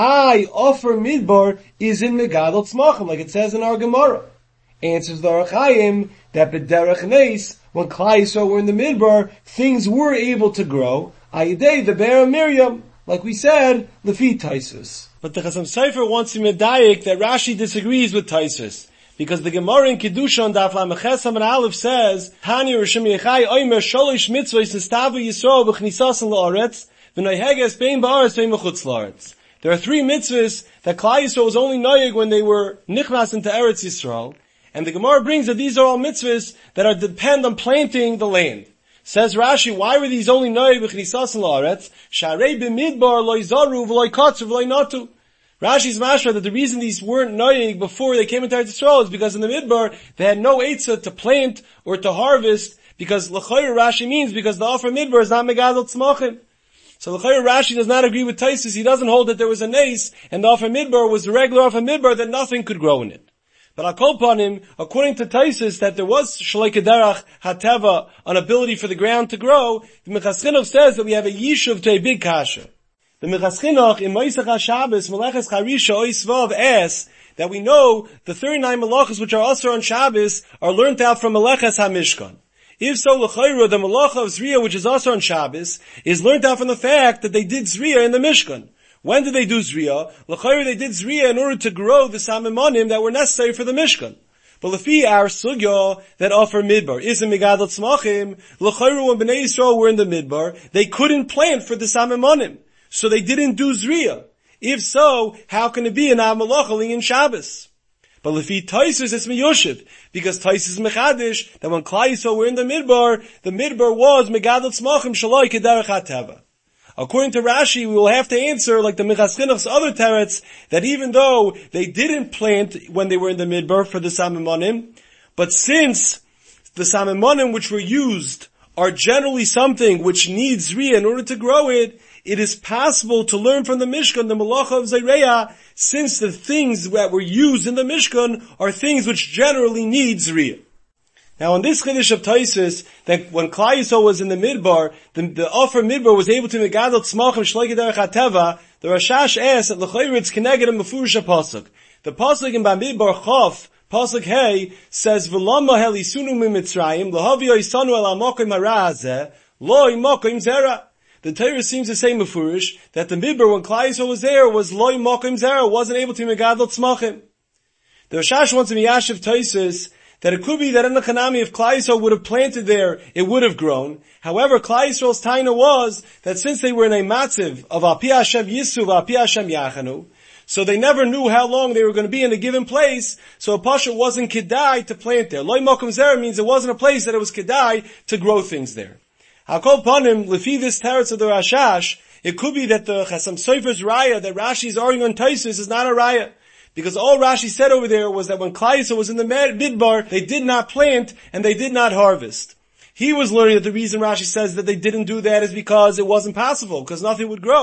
I offer midbar is in Megadol Tzmachim, like it says in our Gemara. Answers the Arachayim that b'derech neis, when Klal Yisrael were in the midbar, things were able to grow. Ayidei the bear of Miriam, like we said, lefi Taisus. But the Chasam Sofer wants to medayik that Rashi disagrees with Taisus. Because the Gemara in Kedusha on Daf Lameches Amar Aleph says, Tani Rishim Yechai Oimer Sholish Mitzvahs Nestavu Yisrael B'chnisasen La'aretz V'noiheges Bein Ba'aretz Bein B'chutz La'aretz. There are three mitzvahs that Klal Yisrael was only noyeg when they were nichnas into Eretz Yisrael. And the Gemara brings that these are all mitzvahs that are depend on planting the land. Says Rashi, why were these only noyeg B'chnisasen La'aretz? Sharei B'midbar Lo Yizaru V'lo Yikatzu V'lo Yinatu. Rashi's mashra that the reason these weren't noyig before they came into Eretz Yisrael is because in the midbar they had no eitzah to plant or to harvest, because l'chayr Rashi means because the offer midbar is not megadol tzmachim. So l'chayr Rashi does not agree with Taisus. He doesn't hold that there was a nace and the offer midbar was the regular offer midbar that nothing could grow in it. But I'll call upon him, according to Taisus, that there was shaloi kederach hateva, an ability for the ground to grow. The Mechas Chinuch says that we have a yishuv to a big kasha. The Mechas Chinuch in Moisech HaShabbos, Meleches Charisha Ois Vav, asks that we know the thirty-nine malachas which are also on Shabbos are learned out from Meleches HaMishkan. If so, l'chayra, the malacha of Zriya, which is also on Shabbos, is learned out from the fact that they did Zriya in the Mishkan. When did they do Zriya? L'chayra, they did Zriya in order to grow the Samimonim that were necessary for the Mishkan. But lefi our sugya that offer midbar is in Megadol Tzmachim, l'chayra, when Bnei Yisrael were in the midbar, they couldn't plant for the Samimonim. So they didn't do Zriya. If so, how can it be an Amalachali in Shabbos? But lefi Taisus, it's miyoshiv, because Taisus mechadish that when Klal Yisrael were in the midbar, the midbar was Megadol Tzmachim shaloi kederech hateva. According to Rashi, we will have to answer, like the Mechas Chinuch's other teretz, that even though they didn't plant when they were in the midbar for the Samimonim, but since the Samimonim which were used are generally something which needs Zriya in order to grow it, it is possible to learn from the Mishkan, the Malacha of Zayreya, since the things that were used in the Mishkan are things which generally need Zriya. Now, in this Chiddush of Taisus, that when Klal Yisrael was in the Midbar, the, the offer Midbar was able to megadol tzmachim shloi kederech hateva, the Rashash asks that l'chayr it's keneged a mefurish pasuk. The pasuk in Bamidbar Chof, pasuk Hey, says, V'lama helisunu mimitzrayim, l'havi oisanu el hamokim hara hazeh, lo imokim zera. The Torah seems to say mefurish that the Midbar, when Klal Yisrael was there, was lo imokim zera, wasn't able to megadol tzmachim. The Rashash wants to be Yashiv Taisus, that it could be that in the Chanami, if Klal Yisrael would have planted there, it would have grown. However, Klal Yisrael's taina was that since they were in a matziv of Al Pi Hashem Yisuv, Al Pi Hashem Yachanu, so they never knew how long they were going to be in a given place, so a pasha wasn't kedai to plant there. Loi Mokum Zera means it wasn't a place that it was kedai to grow things there. Hakol Panim, lefi this teretz of the Rashash, it could be that the Chasam Sofer's raya that Rashi is arguing on Taisus is not a raya. Because all Rashi said over there was that when Klal Yisrael was in the midbar, they did not plant and they did not harvest. He was learning that the reason Rashi says that they didn't do that is because it wasn't possible, because nothing would grow.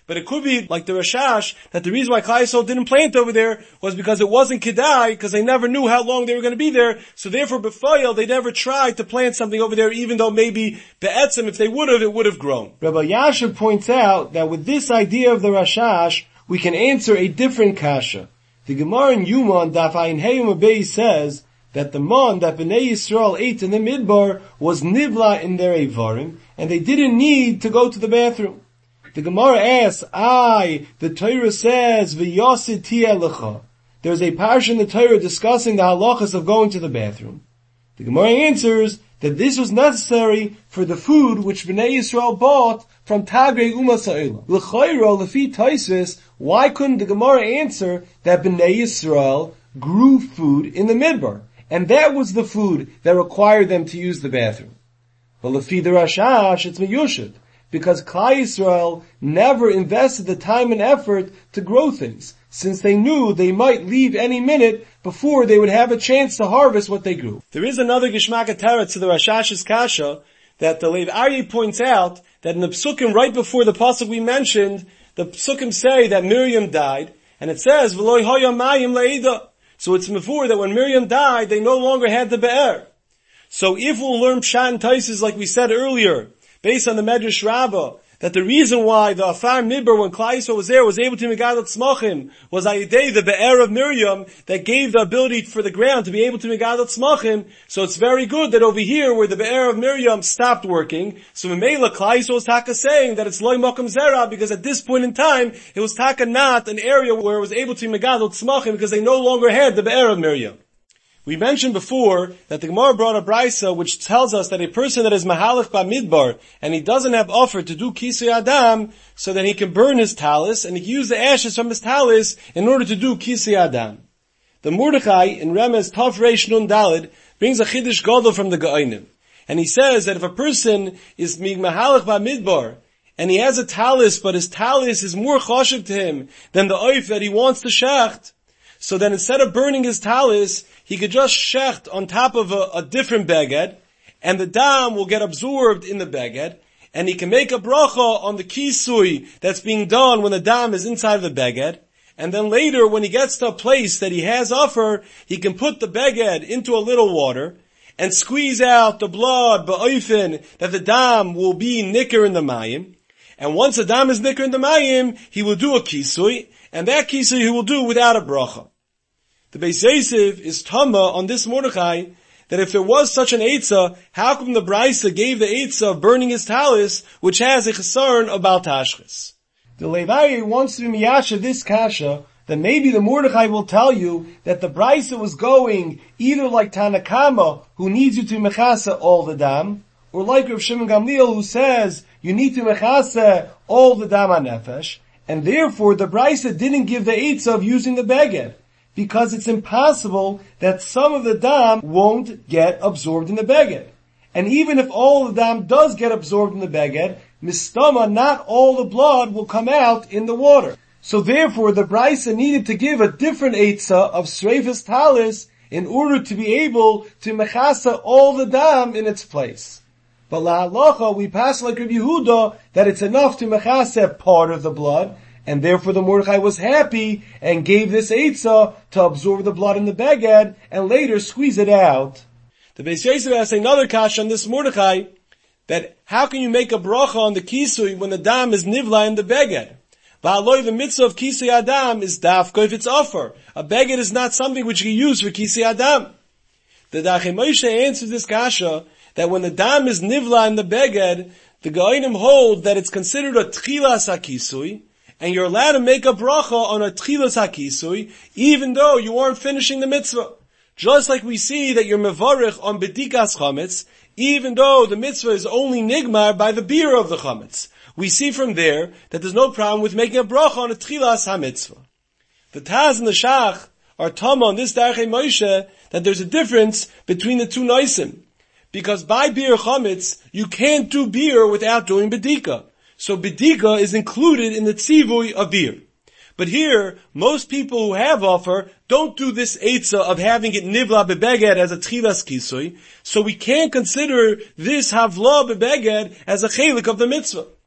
But it could be like the Rashash, that the reason why Klal Yisrael didn't plant over there was because it wasn't Kedai, because they never knew how long they were going to be there. So therefore, B'fayel, they never tried to plant something over there, even though maybe Be'etzim, if they would have, it would have grown. Rabbi Yasher points out that with this idea of the Rashash, we can answer a different kasha. The Gemara in Yuma on Daf Ayin Hey Yuma Beis says that the man that Bnei Yisrael ate in the Midbar was nivla in their Eivarim, and they didn't need to go to the bathroom. The Gemara asks, "Aye, the Torah says, v'yosid tiyeh lecha." There's a parsha in the Torah discussing the halachas of going to the bathroom. The Gemara answers that this was necessary for the food which Bnei Yisrael bought from Tagrei Uma Sa'ila. L'chayro, lefi Tosfos, why couldn't the Gemara answer that Bnei Yisrael grew food in the Midbar? And that was the food that required them to use the bathroom. But lefi the Rashash, it's miyushad, because Klal Yisrael never invested the time and effort to grow things, since they knew they might leave any minute before they would have a chance to harvest what they grew. There is another Gishmak Teretz to the Rashash's Kasha, that the Lev Aryeh points out that in the Psukim right before the pasuk we mentioned, the Psukim say that Miriam died, and it says, V'loi hoya mayim le'ida. So it's before that when Miriam died, they no longer had the Be'er. So if we'll learn Pshat and Taisus like we said earlier, based on the Medrash Rabbah, that the reason why the Afar Midbar, when Klal Yisrael was there, was able to megadol tzmachim, was Ayidei, the Be'er of Miriam, that gave the ability for the ground to be able to megadol tzmachim. So it's very good that over here, where the Be'er of Miriam stopped working, so Memela, Klal Yisrael was taka saying that it's loy makom zera, because at this point in time, it was taka not an area where it was able to megadol tzmachim, because they no longer had the Be'er of Miriam. We mentioned before that the Gemara brought a brisa which tells us that a person that is mahalach b'midbar and he doesn't have offer to do kisui adam, so that he can burn his talis and he can use the ashes from his talis in order to do kisui adam. The Mordechai in Remez Tav Reish Nun Daled brings a chiddush gadol from the Geonim, and he says that if a person is mahalach b'midbar and he has a talis, but his talis is more chashiv to him than the oif that he wants to shecht, so then instead of burning his talis, he could just shecht on top of a, a different beged, and the dam will get absorbed in the beged, and he can make a bracha on the kisui that's being done when the dam is inside of the beged, and then later when he gets to a place that he has offer, he can put the beged into a little water, and squeeze out the blood, ba'oifin, that the dam will be nicker in the mayim, and once the dam is nicker in the mayim, he will do a kisui, and that kisui he will do without a bracha. The Beis Yosef is tama on this Mordechai, that if there was such an eitzah, how come the Brisa gave the eitzah of burning his talis, which has a chesaron about tashchis? The Lev Aryeh wants to be miyasha this kasha, that maybe the Mordechai will tell you that the Brisa was going either like Tanakama, who needs you to mechasa all the dam, or like Rav Shimon Gamliel, who says you need to mechasa all the dam hanefesh, and therefore the Brisa didn't give the eitzah of using the beged, because it's impossible that some of the dam won't get absorbed in the beged. And even if all the dam does get absorbed in the beged, mistama, not all the blood will come out in the water. So therefore the Brisa needed to give a different eitzah of sreifas talis in order to be able to mechasa all the dam in its place. But la'alacha, we pass like Rabbi Yehuda that it's enough to mechasa part of the blood, and therefore the Mordechai was happy and gave this eitzah to absorb the blood in the beged and later squeeze it out. The Beis Yosef asks another kasha on this Mordechai, that how can you make a bracha on the kisui when the dam is nivla in the beged? V'aloi, the mitzvah of kisui adam is dafka if it's offer. A beged is not something which you use for kisui adam. The Dachei Moshe answers this kasha that when the dam is nivla in the beged, the Gaonim hold that it's considered a tchilas hakisui, and you're allowed to make a bracha on a tchilas hakisui, even though you aren't finishing the mitzvah. Just like we see that you're mevarich on bedikas chametz, even though the mitzvah is only nigmar by the beer of the chametz. We see from there that there's no problem with making a bracha on a tchilas ha-mitzvah. The Taz and the Shach are tama on this Darchei Moshe that there's a difference between the two noisim. Because by beer chametz, you can't do beer without doing bedika. So bedika is included in the tzivui of beer. But here, most people who have offer don't do this eitzah of having it nivla bebeged as a tchilas kisui, so we can't consider this havla bebeged as a chelik of the mitzvah.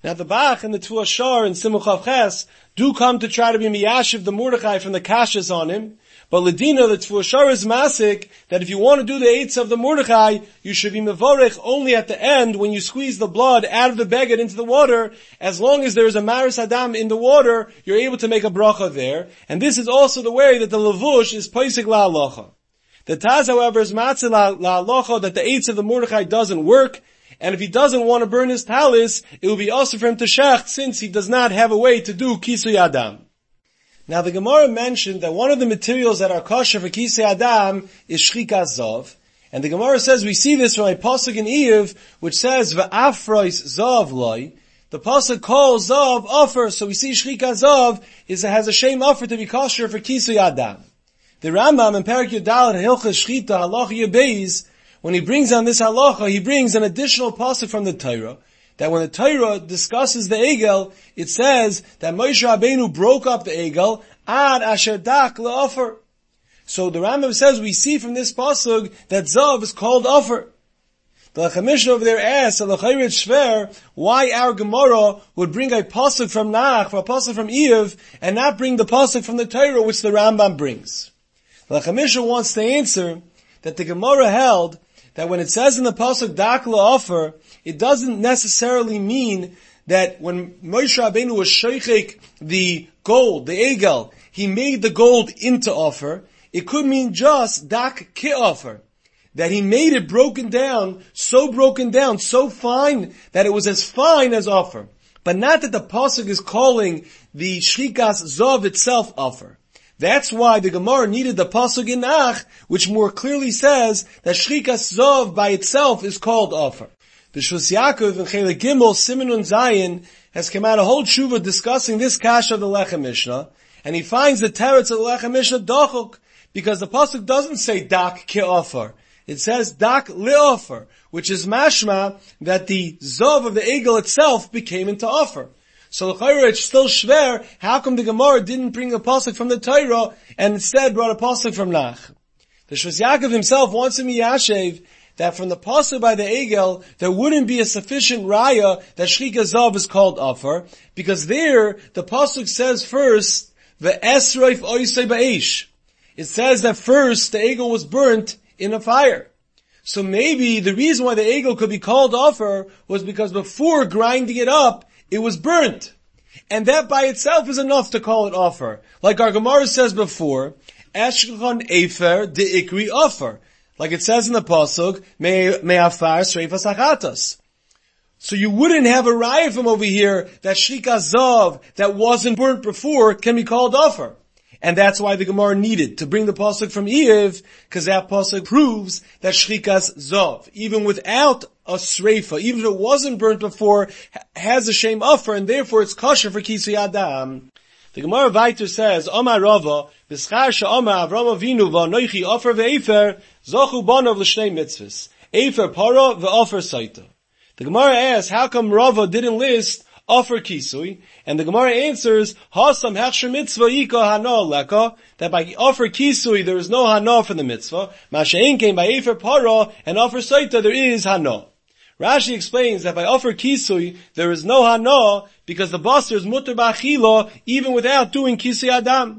Now the Bach and the Tvua Shar and Simuch Chav Ches do come to try to be miyashiv the Mordechai from the kashas on him, but Ladina, the Tvua Shar is masik, that if you want to do the eights of the Mordechai, you should be mevorech only at the end when you squeeze the blood out of the beged into the water. As long as there is a maris adam in the water, you're able to make a bracha there. And this is also the way that the levush is poisik la halacha. The Taz, however, is matzah la, la halacha that the eights of the Mordechai doesn't work. And if he doesn't want to burn his talis, it will be also for him to shecht, since he does not have a way to do kisui adam. Now the Gemara mentioned that one of the materials that are kosher for kisui adam is shchikas zav. And the Gemara says we see this from a pasuk in Eiv, which says v'afrois zav loy. The pasuk calls zav offer, so we see shchikas zav is has a shame offer to be kosher for kisui adam. The Rambam in Perek Yudal Hilchos Shchita Halacha Yebeiz, when he brings on this halacha, he brings an additional pasuk from the Torah, that when the Torah discusses the egel, it says that Moshe Rabbeinu broke up the egel, ad asher dak le'ofer. So the Rambam says we see from this pasuk that zav is called offer. The Chamisha over there asks, shver, why our Gemara would bring a pasuk from Nach, or a pasuk from Eiv, and not bring the pasuk from the Torah which the Rambam brings. The Chamisha wants to answer that the Gemara held that when it says in the pasuk dak la'ofer, it doesn't necessarily mean that when Moshe Rabbeinu was sheichek the gold, the egel, he made the gold into offer. It could mean just dak ki offer, that he made it broken down, so broken down, so fine that it was as fine as offer. But not that the pasuk is calling the shchikas zav itself offer. That's why the Gemara needed the pasuk in Nach, which more clearly says that shchikas zav by itself is called offer. The Shus Yaakov in Chelek Gimel Siman Nun Zayin has come out a whole tshuva discussing this kasha of the Lechem Mishnah, and he finds the teretz of the Lechem Mishnah dochok, because the pasuk doesn't say dak ki offer. It says dak li offer, which is mashma that the zav of the egel itself became into offer. So l'chayra it's still shver, how come the Gemara didn't bring a pasuk from the Torah and instead brought a pasuk from Nach? The Shus Yaakov himself wants to miyashev that from the pasuk by the egel there wouldn't be a sufficient raya that shchikas zav is called offer, because there the pasuk says first ve'esroif oisei ba'esh. It says that first the egel was burnt in a fire. So maybe the reason why the egel could be called offer was because before grinding it up, it was burnt. And that by itself is enough to call it offer. Like our Gemara says before, Eshkachon Efer de Ikri offer. Like it says in the Pasuk, Me'afar Sreifas Achatas. So you wouldn't have a raya from over here that shchikas zav that wasn't burnt before can be called offer. And that's why the Gemara needed to bring the pasuk from Eiv, because that pasuk proves that shchikas zav, even without a sreifa, even if it wasn't burnt before, has a shame offer, and therefore it's kosher for kisui adam. The Gemara Vayter says, Omar Rava, B'schar she'omar Avram Avinu v'anoichi offer ve'efer, zochu bonav l'shnei mitzvahs, efer para ve'ofer saita. The Gemara asks, how come Rava didn't list offer kisui? And the Gemara answers, Hasam hechsher mitzvah ika hana leka, that by offer kisui there is no hana for the mitzvah. Masha'in came by efer para, and offer saita there is hana. Rashi explains that by offer kisui there is no hana, because the basar is mutter ba'achila, even without doing kisui adam.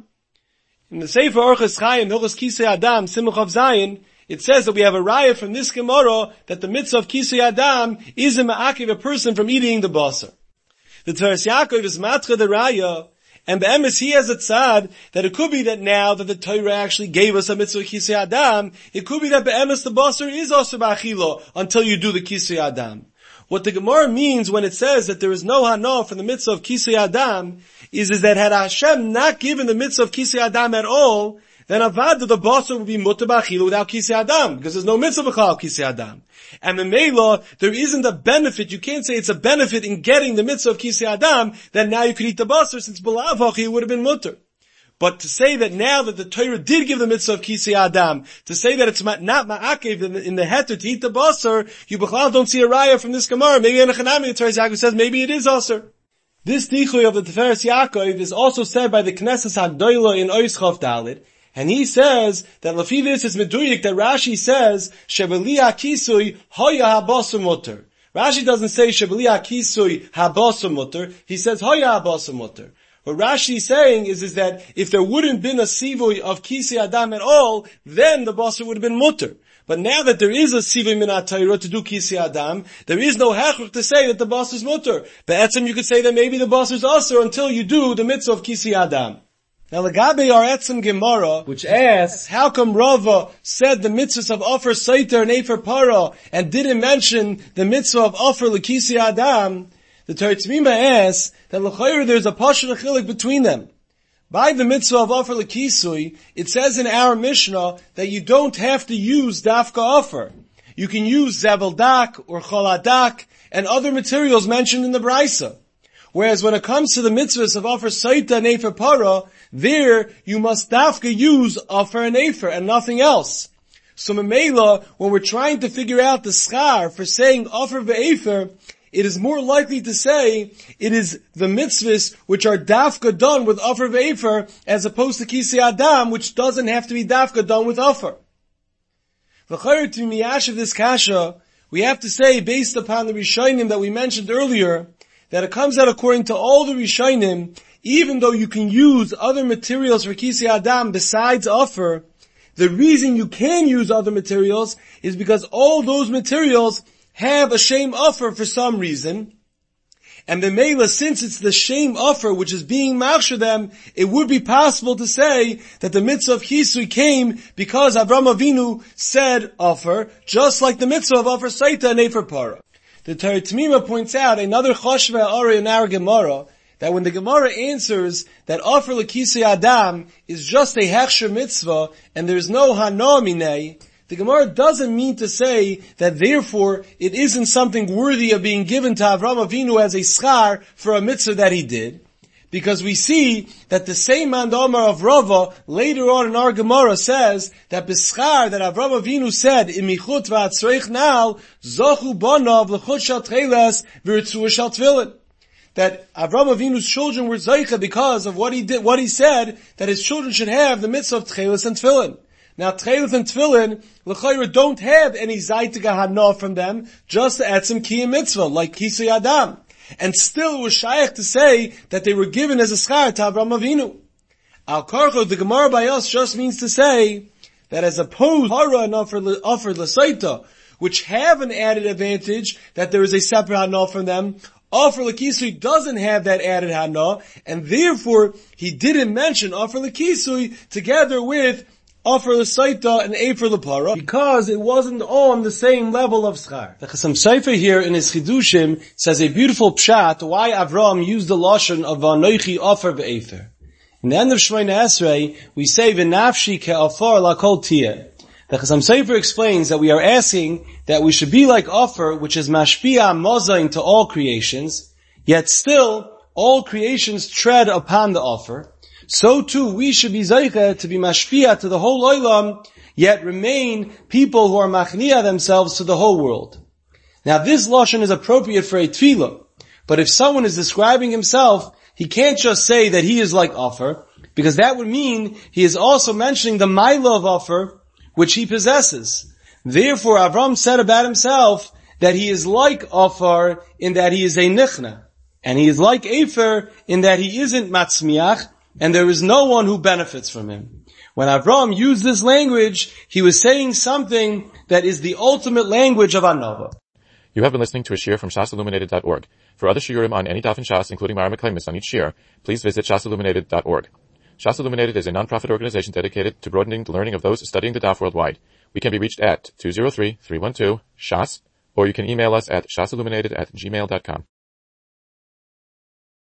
In the Sefer Orchos Chaim, Hilchos Kisui Adam, Simuch Chav Zayin, it says that we have a raya from this Gemara that the mitzvah of kisui adam is a ma'akiv a person from eating the basar. The Tveres Yaakov is matra the raya, and be'emes he has a tzad that it could be that now that the Torah actually gave us a mitzvah kisui adam, it could be that be'emes the basar is also ba'achila until you do the kisui adam. What the Gemara means when it says that there is no hana for the mitzvah of kisui adam is, is that had Hashem not given the mitzvah of kisui adam at all, then avad the basar would be mutar ba'achila without kisui adam, because there's no mitzvah b'chal kisui adam. And in Mela, there isn't a benefit, you can't say it's a benefit in getting the mitzvah of kisui adam, that now you could eat the basar, since b'la'avachi it would have been mutar. But to say that now that the Torah did give the mitzvah of kisui adam, to say that it's not ma'akev in the, in the heter to eat the basar, you b'chlal don't see a raya from this Gemara. Maybe in a Chanami, the Tveres Yaakov says maybe it is also. This tichui of the Tveres Yaakov is also said by the Knesset Hagdolah in Ois Chav Dalet. And he says that lefi this is meduyik that Rashi says shebeli kisui hoya habasar mutter. Rashi doesn't say Shabli HaKisui Habasa Mutter. He says Hoya Habasa Mutter. What Rashi is saying is, is that if there wouldn't been a sivui of Kisei Adam at all, then the basar would have been mutter. But now that there is a sivui min ha'Torah to do Kisei Adam, there is no hechuk to say that the basar is mutter. Be'etzem you could say that maybe the basar is also until you do the mitzvah of Kisei Adam. Now, Lagabe our Etzem Gemara, which asks, how come Rava said the mitzvahs of Ofer Saiter and Efer Para, and didn't mention the mitzvah of Ofer L'Kisei Adam? The Teretz Mima asks that l'chayr there's a pashut achilik between them. By the mitzvah of Ofer L'Kisui, it says in our Mishnah that you don't have to use dafka Ofer. You can use zabaldak or choladak and other materials mentioned in the Braisa. Whereas when it comes to the mitzvahs of Ofer Saita and Efer Para, there you must dafka use Ofer and Efer and nothing else. So Memela, when we're trying to figure out the schar for saying Ofer ve'Efer, it is more likely to say it is the mitzvahs which are dafka done with Ofer ve'Efer as opposed to Kisei Adam, which doesn't have to be dafka done with Ofer. V'chayr to miyash of this kasha, we have to say, based upon the Rishonim that we mentioned earlier, that it comes out according to all the Rishonim, even though you can use other materials for Kisei Adam besides Ofer, the reason you can use other materials is because all those materials have a shame Ofer for some reason. And the Mela, since it's the shame Ofer which is being machshir them, it would be possible to say that the mitzvah of Chisui came because Avraham Avinu said Ofer, just like the mitzvah of Ofer Saita and Efer Para. The Teretz Mima points out another choshvei ha'ara in our Gemara, that when the Gemara answers that Ofer L'Kisei Adam is just a hechsher mitzvah and there's no hana minei, the Gemara doesn't mean to say that therefore it isn't something worthy of being given to Avraham Avinu as a schar for a mitzvah that he did. Because we see that the same mandamar of Rava later on in our Gemara says that b'schar that Avraham Avinu said imichut v'atzreich nal zochu banav l'chut shal tcheles v'ritzua shal tefillin. That Avraham Avinu's children were zeicha because of what he did, what he said, that his children should have the mitzvah of tcheles and tefillin. Now, tcheles and tefillin, l'chayra, don't have any zaytiga hana from them, just the etzem kiyum mitzvah, like Kisei Adam. And still it was shaykh to say that they were given as a schar to Avraham Avinu. Al karcho, the Gemara by us just means to say that as opposed to hara and offered l'saita, which have an added advantage that there is a separate hana from them, Ofer L'Kisui doesn't have that added hana, and therefore he didn't mention Ofer L'Kisui together with Ofer L'Saita and Efer L'Para, because it wasn't on the same level of schar. The Chasam Sofer here in his Chidushim says a beautiful pshat why Avram used the lashon of Vanoichi Ofer ve'Efer. In the end of Shemona Esrei, we say V'nafshi ke'afar lakol tiyeh. The Chasam Sofer explains that we are asking that we should be like Ofer, which is mashpia mozain to all creations, yet still all creations tread upon the Ofer. So too we should be zeicha to be mashpia to the whole olam, yet remain people who are machnia themselves to the whole world. Now this lashon is appropriate for a tefillah, but if someone is describing himself, he can't just say that he is like Ofer, because that would mean he is also mentioning the Maila of Ofer, which he possesses. Therefore, Avram said about himself that he is like Ofer in that he is a nichna, and he is like Efer in that he isn't matzmiach, and there is no one who benefits from him. When Avram used this language, he was saying something that is the ultimate language of Anava. You have been listening to a shiur from shas illuminated dot org. For other shiurim on any daf in Shas, including Mara Meklemis on each shiur, please visit shas illuminated dot org. Shas Illuminated is a non-profit organization dedicated to broadening the learning of those studying the daf worldwide. We can be reached at two zero three, three one two, shas, or you can email us at shasilluminated at gmail dot com.